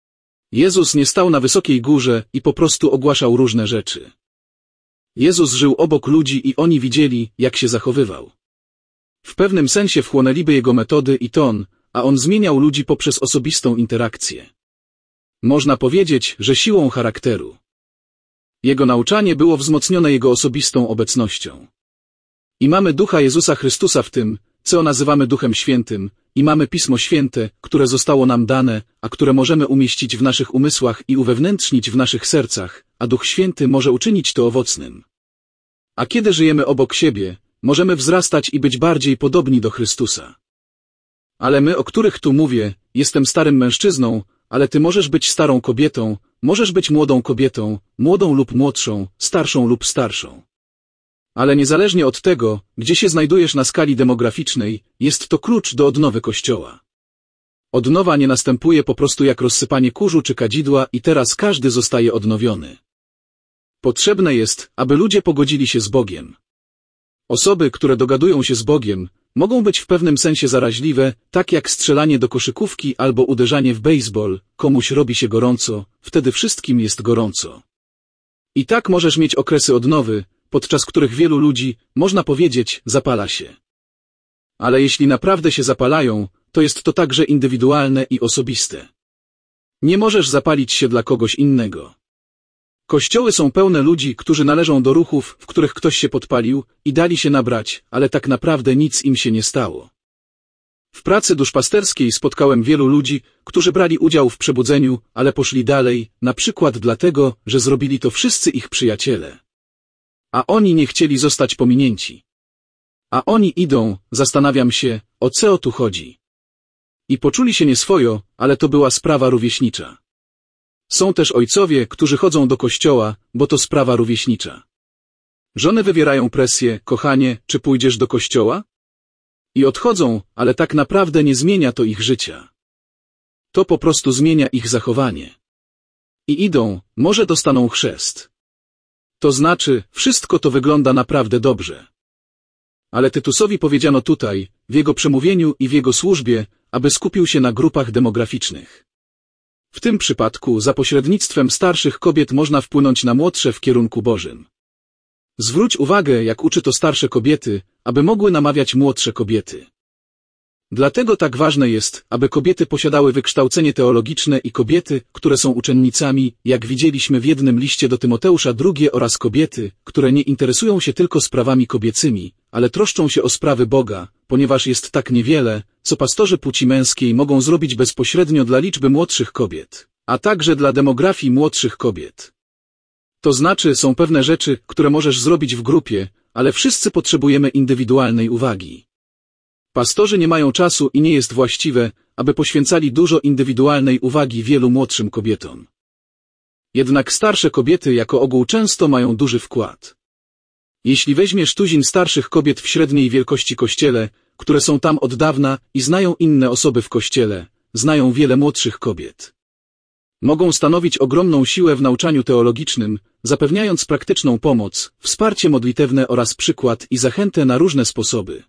Jezus nie stał na wysokiej górze i po prostu ogłaszał różne rzeczy. Jezus żył obok ludzi i oni widzieli, jak się zachowywał. W pewnym sensie wchłonęliby jego metody i ton, a on zmieniał ludzi poprzez osobistą interakcję. Można powiedzieć, że siłą charakteru. Jego nauczanie było wzmocnione jego osobistą obecnością. I mamy Ducha Jezusa Chrystusa w tym, co nazywamy Duchem Świętym, i mamy Pismo Święte, które zostało nam dane, a które możemy umieścić w naszych umysłach i uwewnętrznić w naszych sercach, a Duch Święty może uczynić to owocnym. A kiedy żyjemy obok siebie, możemy wzrastać i być bardziej podobni do Chrystusa. Ale my, o których tu mówię, jestem starym mężczyzną, ale ty możesz być starą kobietą, możesz być młodą kobietą, młodą lub młodszą, starszą lub starszą. Ale niezależnie od tego, gdzie się znajdujesz na skali demograficznej, jest to klucz do odnowy Kościoła. Odnowa nie następuje po prostu jak rozsypanie kurzu czy kadzidła i teraz każdy zostaje odnowiony. Potrzebne jest, aby ludzie pogodzili się z Bogiem. Osoby, które dogadują się z Bogiem, mogą być w pewnym sensie zaraźliwe, tak jak strzelanie do koszykówki albo uderzanie w baseball, komuś robi się gorąco, wtedy wszystkim jest gorąco. I tak możesz mieć okresy odnowy, podczas których wielu ludzi, można powiedzieć, zapala się. Ale jeśli naprawdę się zapalają, to jest to także indywidualne i osobiste. Nie możesz zapalić się dla kogoś innego. Kościoły są pełne ludzi, którzy należą do ruchów, w których ktoś się podpalił i dali się nabrać, ale tak naprawdę nic im się nie stało. W pracy duszpasterskiej spotkałem wielu ludzi, którzy brali udział w przebudzeniu, ale poszli dalej, na przykład dlatego, że zrobili to wszyscy ich przyjaciele. A oni nie chcieli zostać pominięci. A oni idą, zastanawiam się, o co tu chodzi. I poczuli się nieswojo, ale to była sprawa rówieśnicza. Są też ojcowie, którzy chodzą do kościoła, bo to sprawa rówieśnicza. Żony wywierają presję, kochanie, czy pójdziesz do kościoła? I odchodzą, ale tak naprawdę nie zmienia to ich życia. To po prostu zmienia ich zachowanie. I idą, może dostaną chrzest. To znaczy, wszystko to wygląda naprawdę dobrze. Ale Tytusowi powiedziano tutaj, w jego przemówieniu i w jego służbie, aby skupił się na grupach demograficznych. W tym przypadku za pośrednictwem starszych kobiet można wpłynąć na młodsze w kierunku Bożym. Zwróć uwagę, jak uczy to starsze kobiety, aby mogły namawiać młodsze kobiety. Dlatego tak ważne jest, aby kobiety posiadały wykształcenie teologiczne i kobiety, które są uczennicami, jak widzieliśmy w jednym liście do Tymoteusza II, oraz kobiety, które nie interesują się tylko sprawami kobiecymi, ale troszczą się o sprawy Boga, ponieważ jest tak niewiele, co pastorzy płci męskiej mogą zrobić bezpośrednio dla liczby młodszych kobiet, a także dla demografii młodszych kobiet. To znaczy, są pewne rzeczy, które możesz zrobić w grupie, ale wszyscy potrzebujemy indywidualnej uwagi. Pastorzy nie mają czasu i nie jest właściwe, aby poświęcali dużo indywidualnej uwagi wielu młodszym kobietom. Jednak starsze kobiety jako ogół często mają duży wkład. Jeśli weźmiesz tuzin starszych kobiet w średniej wielkości kościele, które są tam od dawna i znają inne osoby w kościele, znają wiele młodszych kobiet. Mogą stanowić ogromną siłę w nauczaniu teologicznym, zapewniając praktyczną pomoc, wsparcie modlitewne oraz przykład i zachętę na różne sposoby.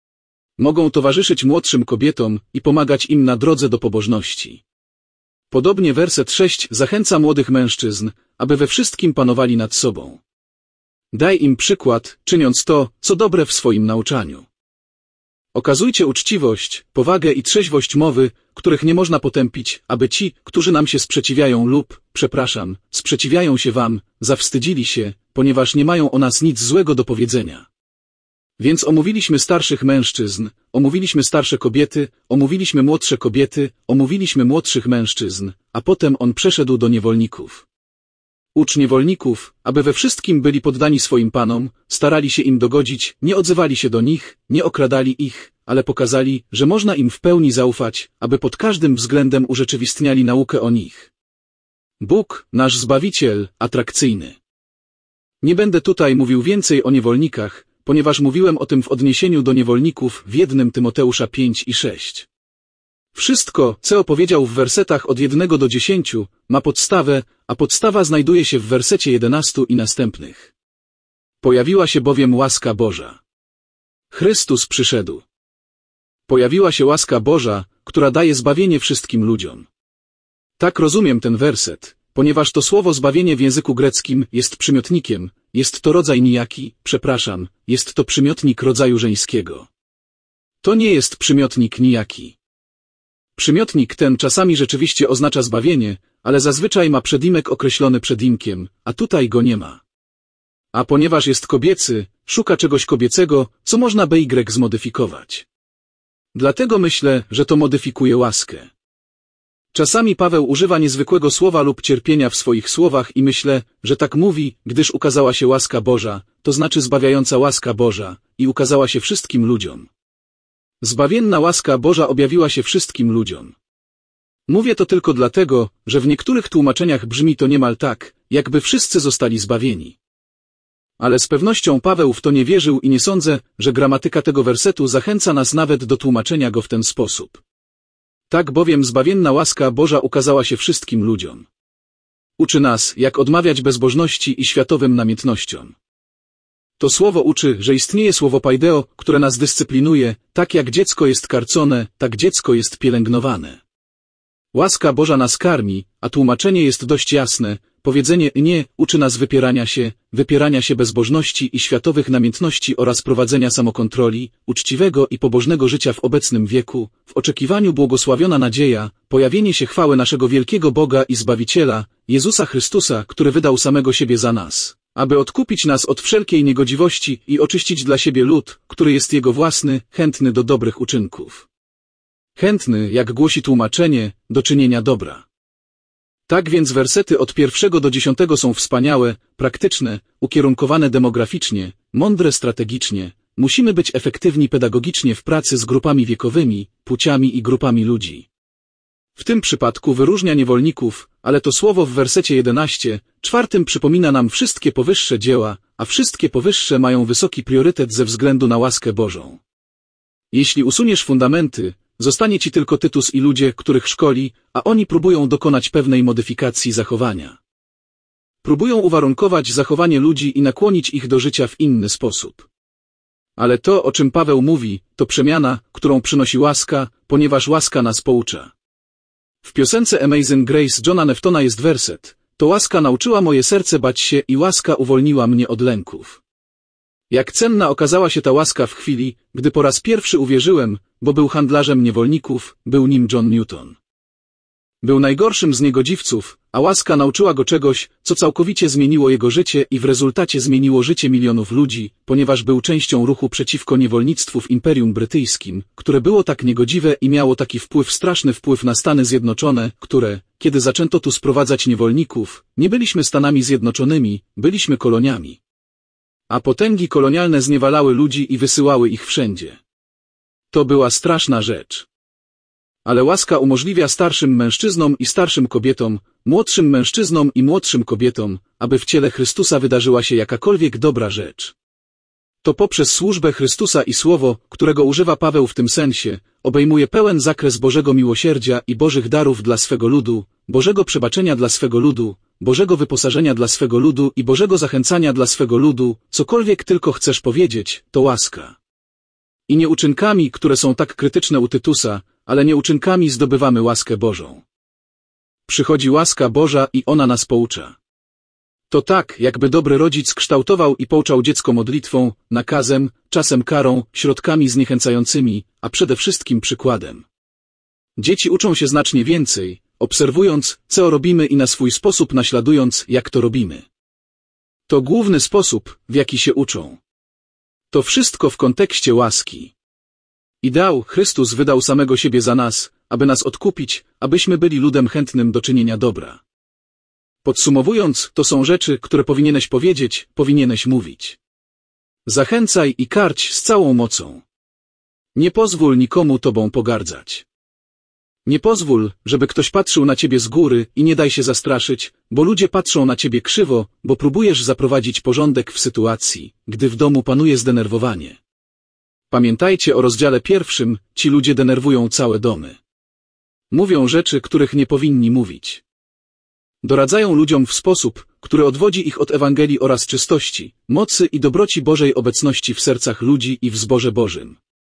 Mogą towarzyszyć młodszym kobietom i pomagać im na drodze do pobożności. Podobnie werset 6 zachęca młodych mężczyzn, aby we wszystkim panowali nad sobą. Daj im przykład, czyniąc to, co dobre w swoim nauczaniu. Okazujcie uczciwość, powagę i trzeźwość mowy, których nie można potępić, aby ci, którzy nam się sprzeciwiają sprzeciwiają się wam, zawstydzili się, ponieważ nie mają o nas nic złego do powiedzenia. Więc omówiliśmy starszych mężczyzn, omówiliśmy starsze kobiety, omówiliśmy młodsze kobiety, omówiliśmy młodszych mężczyzn, a potem on przeszedł do niewolników. Ucz niewolników, aby we wszystkim byli poddani swoim panom, starali się im dogodzić, nie odzywali się do nich, nie okradali ich, ale pokazali, że można im w pełni zaufać, aby pod każdym względem urzeczywistniali naukę o nich. Bóg, nasz Zbawiciel, atrakcyjny. Nie będę tutaj mówił więcej o niewolnikach, ponieważ mówiłem o tym w odniesieniu do niewolników w 1 Tymoteusza 5 i 6. Wszystko, co opowiedział w wersetach od 1 do 10, ma podstawę, a podstawa znajduje się w wersecie 11 i następnych. Pojawiła się bowiem łaska Boża. Chrystus przyszedł. Pojawiła się łaska Boża, która daje zbawienie wszystkim ludziom. Tak rozumiem ten werset, ponieważ to słowo zbawienie w języku greckim jest przymiotnikiem, jest to rodzaj nijaki, jest to przymiotnik rodzaju żeńskiego. To nie jest przymiotnik nijaki. Przymiotnik ten czasami rzeczywiście oznacza zbawienie, ale zazwyczaj ma przedimek określony przedimkiem, a tutaj go nie ma. A ponieważ jest kobiecy, szuka czegoś kobiecego, co można by zmodyfikować. Dlatego myślę, że to modyfikuje łaskę. Czasami Paweł używa niezwykłego słowa lub cierpienia w swoich słowach i myślę, że tak mówi, gdyż ukazała się łaska Boża, to znaczy zbawiająca łaska Boża, i ukazała się wszystkim ludziom. Zbawienna łaska Boża objawiła się wszystkim ludziom. Mówię to tylko dlatego, że w niektórych tłumaczeniach brzmi to niemal tak, jakby wszyscy zostali zbawieni. Ale z pewnością Paweł w to nie wierzył i nie sądzę, że gramatyka tego wersetu zachęca nas nawet do tłumaczenia go w ten sposób. Tak bowiem zbawienna łaska Boża ukazała się wszystkim ludziom. Uczy nas, jak odmawiać bezbożności i światowym namiętnościom. To słowo uczy, że istnieje słowo paideo, które nas dyscyplinuje, tak jak dziecko jest karcone, tak dziecko jest pielęgnowane. Łaska Boża nas karmi, a tłumaczenie jest dość jasne, powiedzenie nie uczy nas wypierania się bezbożności i światowych namiętności oraz prowadzenia samokontroli, uczciwego i pobożnego życia w obecnym wieku, w oczekiwaniu błogosławiona nadzieja, pojawienie się chwały naszego wielkiego Boga i Zbawiciela, Jezusa Chrystusa, który wydał samego siebie za nas, aby odkupić nas od wszelkiej niegodziwości i oczyścić dla siebie lud, który jest Jego własny, chętny do dobrych uczynków. Chętny, jak głosi tłumaczenie, do czynienia dobra. Tak więc wersety od 1 do 10 są wspaniałe, praktyczne, ukierunkowane demograficznie, mądre strategicznie. Musimy być efektywni pedagogicznie w pracy z grupami wiekowymi, płciami i grupami ludzi. W tym przypadku wyróżnia niewolników, ale to słowo w wersecie 11, 4 przypomina nam wszystkie powyższe dzieła, a wszystkie powyższe mają wysoki priorytet ze względu na łaskę Bożą. Jeśli usuniesz fundamenty, zostanie ci tylko Tytus i ludzie, których szkoli, a oni próbują dokonać pewnej modyfikacji zachowania. Próbują uwarunkować zachowanie ludzi i nakłonić ich do życia w inny sposób. Ale to, o czym Paweł mówi, to przemiana, którą przynosi łaska, ponieważ łaska nas poucza. W piosence Amazing Grace Johna Neftona jest werset: to łaska nauczyła moje serce bać się i łaska uwolniła mnie od lęków. Jak cenna okazała się ta łaska w chwili, gdy po raz pierwszy uwierzyłem, bo był handlarzem niewolników, był nim John Newton. Był najgorszym z niegodziwców, a łaska nauczyła go czegoś, co całkowicie zmieniło jego życie i w rezultacie zmieniło życie milionów ludzi, ponieważ był częścią ruchu przeciwko niewolnictwu w Imperium Brytyjskim, które było tak niegodziwe i miało taki straszny wpływ na Stany Zjednoczone, które, kiedy zaczęto tu sprowadzać niewolników, nie byliśmy Stanami Zjednoczonymi, byliśmy koloniami. A potęgi kolonialne zniewalały ludzi i wysyłały ich wszędzie. To była straszna rzecz. Ale łaska umożliwia starszym mężczyznom i starszym kobietom, młodszym mężczyznom i młodszym kobietom, aby w ciele Chrystusa wydarzyła się jakakolwiek dobra rzecz. To poprzez służbę Chrystusa i słowo, którego używa Paweł w tym sensie, obejmuje pełen zakres Bożego miłosierdzia i Bożych darów dla swego ludu, Bożego przebaczenia dla swego ludu, Bożego wyposażenia dla swego ludu i Bożego zachęcania dla swego ludu, cokolwiek tylko chcesz powiedzieć, to łaska. I nie uczynkami, które są tak krytyczne u Tytusa, ale nie uczynkami zdobywamy łaskę Bożą. Przychodzi łaska Boża i ona nas poucza. To tak, jakby dobry rodzic kształtował i pouczał dziecko modlitwą, nakazem, czasem karą, środkami zniechęcającymi, a przede wszystkim przykładem. Dzieci uczą się znacznie więcej, obserwując, co robimy i na swój sposób naśladując, jak to robimy. To główny sposób, w jaki się uczą. To wszystko w kontekście łaski. Chrystus wydał samego siebie za nas, aby nas odkupić, abyśmy byli ludem chętnym do czynienia dobra. Podsumowując, to są rzeczy, które powinieneś powiedzieć, powinieneś mówić. Zachęcaj i karć z całą mocą. Nie pozwól nikomu tobą pogardzać. Nie pozwól, żeby ktoś patrzył na ciebie z góry i nie daj się zastraszyć, bo ludzie patrzą na ciebie krzywo, bo próbujesz zaprowadzić porządek w sytuacji, gdy w domu panuje zdenerwowanie. Pamiętajcie o rozdziale 1, ci ludzie denerwują całe domy. Mówią rzeczy, których nie powinni mówić. Doradzają ludziom w sposób, który odwodzi ich od Ewangelii oraz czystości, mocy i dobroci Bożej obecności w sercach ludzi i w zborze Bożym.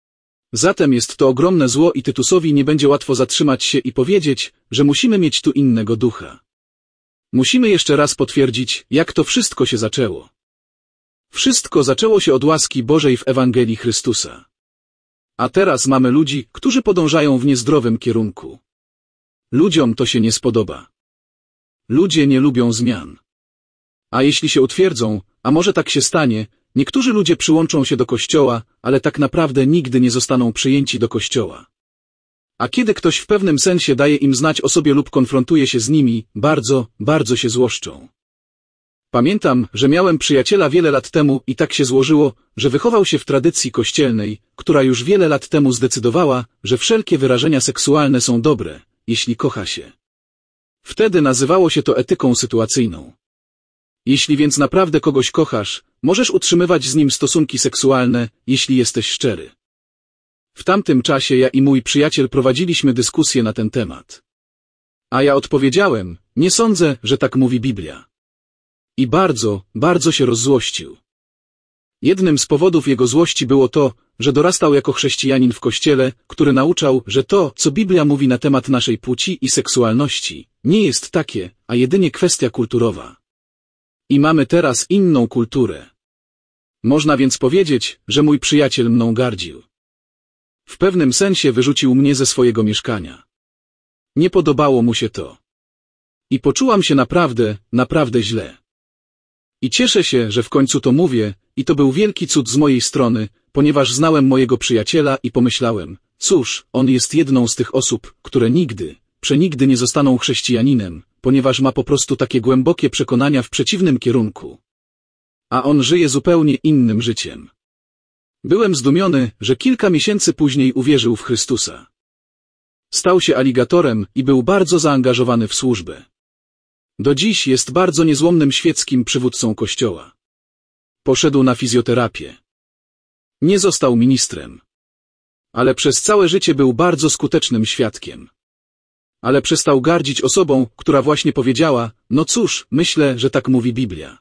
Zatem jest to ogromne zło i Tytusowi nie będzie łatwo zatrzymać się i powiedzieć, że musimy mieć tu innego ducha. Musimy jeszcze raz potwierdzić, jak to wszystko się zaczęło. Wszystko zaczęło się od łaski Bożej w Ewangelii Chrystusa. A teraz mamy ludzi, którzy podążają w niezdrowym kierunku. Ludziom to się nie spodoba. Ludzie nie lubią zmian. A jeśli się utwierdzą, a może tak się stanie, niektórzy ludzie przyłączą się do Kościoła, ale tak naprawdę nigdy nie zostaną przyjęci do Kościoła. A kiedy ktoś w pewnym sensie daje im znać o sobie lub konfrontuje się z nimi, bardzo się złoszczą. Pamiętam, że miałem przyjaciela wiele lat temu i tak się złożyło, że wychował się w tradycji kościelnej, która już wiele lat temu zdecydowała, że wszelkie wyrażenia seksualne są dobre, jeśli kocha się. Wtedy nazywało się to etyką sytuacyjną. Jeśli więc naprawdę kogoś kochasz, możesz utrzymywać z nim stosunki seksualne, jeśli jesteś szczery. W tamtym czasie ja i mój przyjaciel prowadziliśmy dyskusję na ten temat. A ja odpowiedziałem, nie sądzę, że tak mówi Biblia. I bardzo się rozzłościł. Jednym z powodów jego złości było to, że dorastał jako chrześcijanin w kościele, który nauczał, że to, co Biblia mówi na temat naszej płci i seksualności, nie jest takie, a jedynie kwestia kulturowa. I mamy teraz inną kulturę. Można więc powiedzieć, że mój przyjaciel mną gardził. W pewnym sensie wyrzucił mnie ze swojego mieszkania. Nie podobało mu się to. I poczułam się naprawdę źle. I cieszę się, że w końcu to mówię, i to był wielki cud z mojej strony, ponieważ znałem mojego przyjaciela i pomyślałem, cóż, on jest jedną z tych osób, które przenigdy nie zostaną chrześcijaninem, ponieważ ma po prostu takie głębokie przekonania w przeciwnym kierunku. A on żyje zupełnie innym życiem. Byłem zdumiony, że kilka miesięcy później uwierzył w Chrystusa. Stał się aligatorem i był bardzo zaangażowany w służbę. Do dziś jest bardzo niezłomnym świeckim przywódcą Kościoła. Poszedł na fizjoterapię. Nie został ministrem. Ale przez całe życie był bardzo skutecznym świadkiem. Ale przestał gardzić osobą, która właśnie powiedziała, no cóż, myślę, że tak mówi Biblia.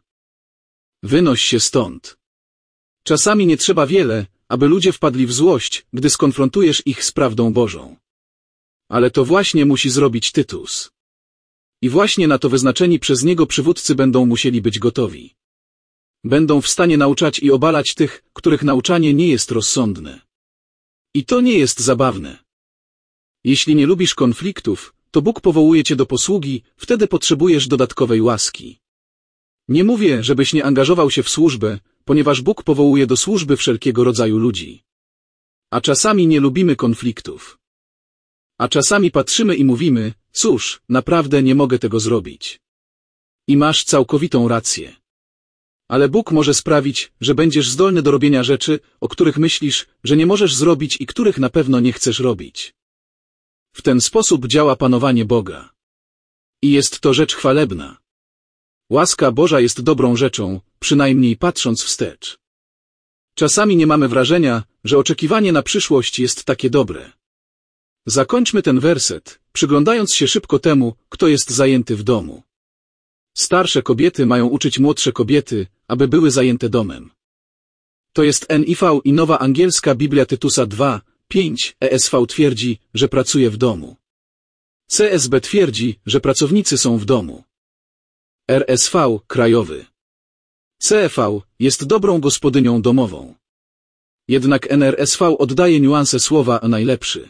Wynoś się stąd. Czasami nie trzeba wiele, aby ludzie wpadli w złość, gdy skonfrontujesz ich z prawdą Bożą. Ale to właśnie musi zrobić Tytus. I właśnie na to wyznaczeni przez niego przywódcy będą musieli być gotowi. Będą w stanie nauczać i obalać tych, których nauczanie nie jest rozsądne. I to nie jest zabawne. Jeśli nie lubisz konfliktów, to Bóg powołuje cię do posługi, wtedy potrzebujesz dodatkowej łaski. Nie mówię, żebyś nie angażował się w służbę, ponieważ Bóg powołuje do służby wszelkiego rodzaju ludzi. A czasami nie lubimy konfliktów. A czasami patrzymy i mówimy, cóż, naprawdę nie mogę tego zrobić. I masz całkowitą rację. Ale Bóg może sprawić, że będziesz zdolny do robienia rzeczy, o których myślisz, że nie możesz zrobić i których na pewno nie chcesz robić. W ten sposób działa panowanie Boga. I jest to rzecz chwalebna. Łaska Boża jest dobrą rzeczą, przynajmniej patrząc wstecz. Czasami nie mamy wrażenia, że oczekiwanie na przyszłość jest takie dobre. Zakończmy ten werset, przyglądając się szybko temu, kto jest zajęty w domu. Starsze kobiety mają uczyć młodsze kobiety, aby były zajęte domem. To jest NIV i Nowa Angielska Biblia Tytusa 2:5, ESV twierdzi, że pracuje w domu. CSB twierdzi, że pracownicy są w domu. RSV, krajowy. CEV jest dobrą gospodynią domową. Jednak NRSV oddaje niuanse słowa najlepszy.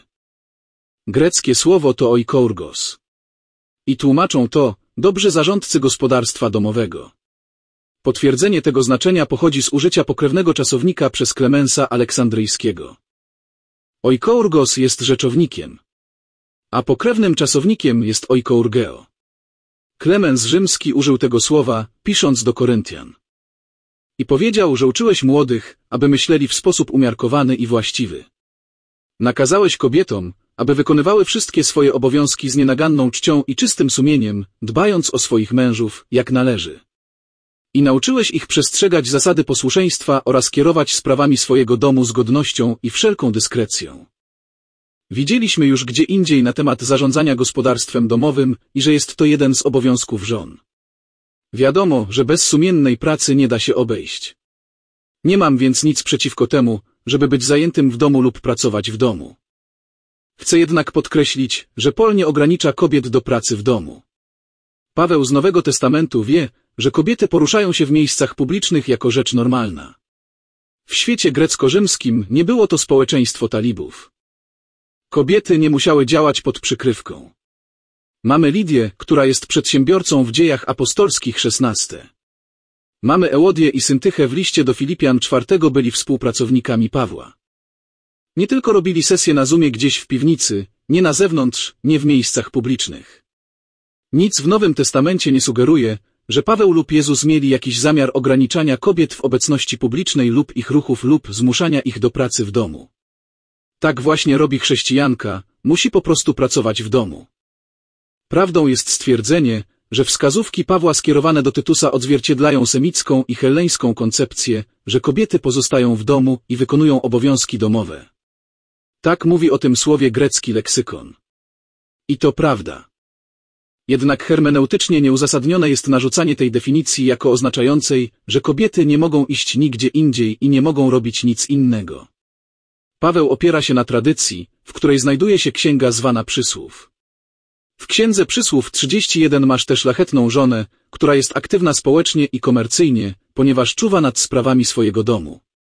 Greckie słowo to oikourgos. I tłumaczą to, dobrzy zarządcy gospodarstwa domowego. Potwierdzenie tego znaczenia pochodzi z użycia pokrewnego czasownika przez Klemensa Aleksandryjskiego. Oikourgos jest rzeczownikiem, a pokrewnym czasownikiem jest oikourgeo. Klemens Rzymski użył tego słowa, pisząc do Koryntian. I powiedział, że uczyłeś młodych, aby myśleli w sposób umiarkowany i właściwy. Nakazałeś kobietom, aby wykonywały wszystkie swoje obowiązki z nienaganną czcią i czystym sumieniem, dbając o swoich mężów, jak należy. I nauczyłeś ich przestrzegać zasady posłuszeństwa oraz kierować sprawami swojego domu z godnością i wszelką dyskrecją. Widzieliśmy już gdzie indziej na temat zarządzania gospodarstwem domowym i że jest to jeden z obowiązków żon. Wiadomo, że bez sumiennej pracy nie da się obejść. Nie mam więc nic przeciwko temu, żeby być zajętym w domu lub pracować w domu. Chcę jednak podkreślić, że Paul nie ogranicza kobiet do pracy w domu. Paweł z Nowego Testamentu wie, że kobiety poruszają się w miejscach publicznych jako rzecz normalna. W świecie grecko-rzymskim nie było to społeczeństwo talibów. Kobiety nie musiały działać pod przykrywką. Mamy Lidię, która jest przedsiębiorcą w Dziejach Apostolskich 16. Mamy Ełodię i Syntychę w liście do Filipian 4 byli współpracownikami Pawła. Nie tylko robili sesje na Zoomie gdzieś w piwnicy, nie na zewnątrz, nie w miejscach publicznych. Nic w Nowym Testamencie nie sugeruje, że Paweł lub Jezus mieli jakiś zamiar ograniczania kobiet w obecności publicznej lub ich ruchów lub zmuszania ich do pracy w domu. Tak właśnie robi chrześcijanka, musi po prostu pracować w domu. Prawdą jest stwierdzenie, że wskazówki Pawła skierowane do Tytusa odzwierciedlają semicką i helleńską koncepcję, że kobiety pozostają w domu i wykonują obowiązki domowe. Tak mówi o tym słowie grecki leksykon. I to prawda. Jednak hermeneutycznie nieuzasadnione jest narzucanie tej definicji jako oznaczającej, że kobiety nie mogą iść nigdzie indziej i nie mogą robić nic innego. Paweł opiera się na tradycji, w której znajduje się księga zwana Przysłów. W księdze Przysłów 31 masz tę szlachetną żonę, która jest aktywna społecznie i komercyjnie, ponieważ czuwa nad sprawami swojego domu.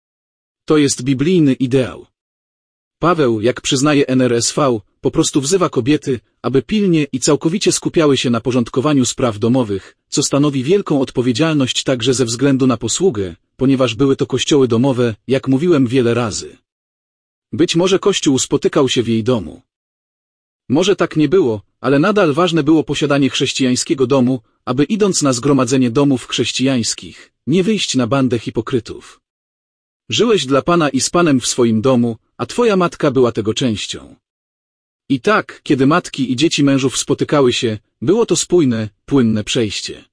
To jest biblijny ideał. Paweł, jak przyznaje NRSV, po prostu wzywa kobiety, aby pilnie i całkowicie skupiały się na porządkowaniu spraw domowych, co stanowi wielką odpowiedzialność także ze względu na posługę, ponieważ były to kościoły domowe, jak mówiłem wiele razy. Być może Kościół spotykał się w jej domu. Może tak nie było, ale nadal ważne było posiadanie chrześcijańskiego domu, aby idąc na zgromadzenie domów chrześcijańskich, nie wyjść na bandę hipokrytów. Żyłeś dla Pana i z Panem w swoim domu, a twoja matka była tego częścią. I tak, kiedy matki i dzieci mężów spotykały się, było to spójne, płynne przejście.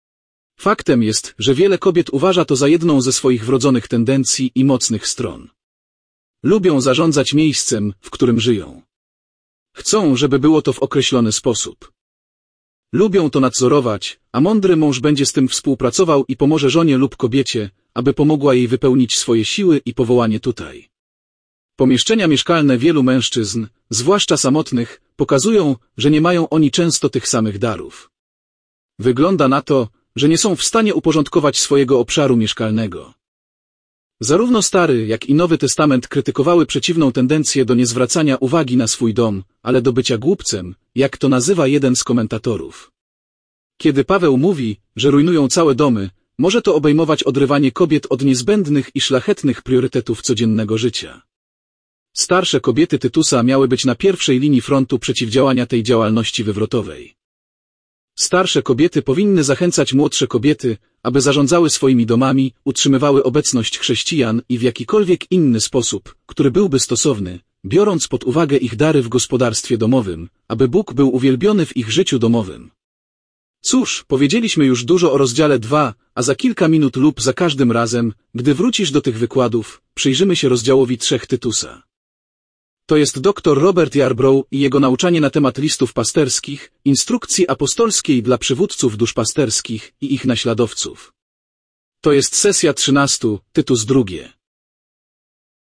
Faktem jest, że wiele kobiet uważa to za jedną ze swoich wrodzonych tendencji i mocnych stron. Lubią zarządzać miejscem, w którym żyją. Chcą, żeby było to w określony sposób. Lubią to nadzorować, a mądry mąż będzie z tym współpracował i pomoże żonie lub kobiecie, aby pomogła jej wypełnić swoje siły i powołanie tutaj. Pomieszczenia mieszkalne wielu mężczyzn, zwłaszcza samotnych, pokazują, że nie mają oni często tych samych darów. Wygląda na to, że nie są w stanie uporządkować swojego obszaru mieszkalnego. Zarówno Stary, jak i Nowy Testament krytykowały przeciwną tendencję do niezwracania uwagi na swój dom, ale do bycia głupcem, jak to nazywa jeden z komentatorów. Kiedy Paweł mówi, że rujnują całe domy, może to obejmować odrywanie kobiet od niezbędnych i szlachetnych priorytetów codziennego życia. Starsze kobiety Tytusa miały być na pierwszej linii frontu przeciwdziałania tej działalności wywrotowej. Starsze kobiety powinny zachęcać młodsze kobiety, aby zarządzały swoimi domami, utrzymywały obecność chrześcijan i w jakikolwiek inny sposób, który byłby stosowny, biorąc pod uwagę ich dary w gospodarstwie domowym, aby Bóg był uwielbiony w ich życiu domowym. Cóż, powiedzieliśmy już dużo o rozdziale 2, a za kilka minut lub za każdym razem, gdy wrócisz do tych wykładów, przyjrzymy się rozdziałowi 3 Tytusa. To jest dr Robert Yarbrough i jego nauczanie na temat listów pasterskich, instrukcji apostolskiej dla przywódców duszpasterskich i ich naśladowców. To jest sesja 13, Tytus II.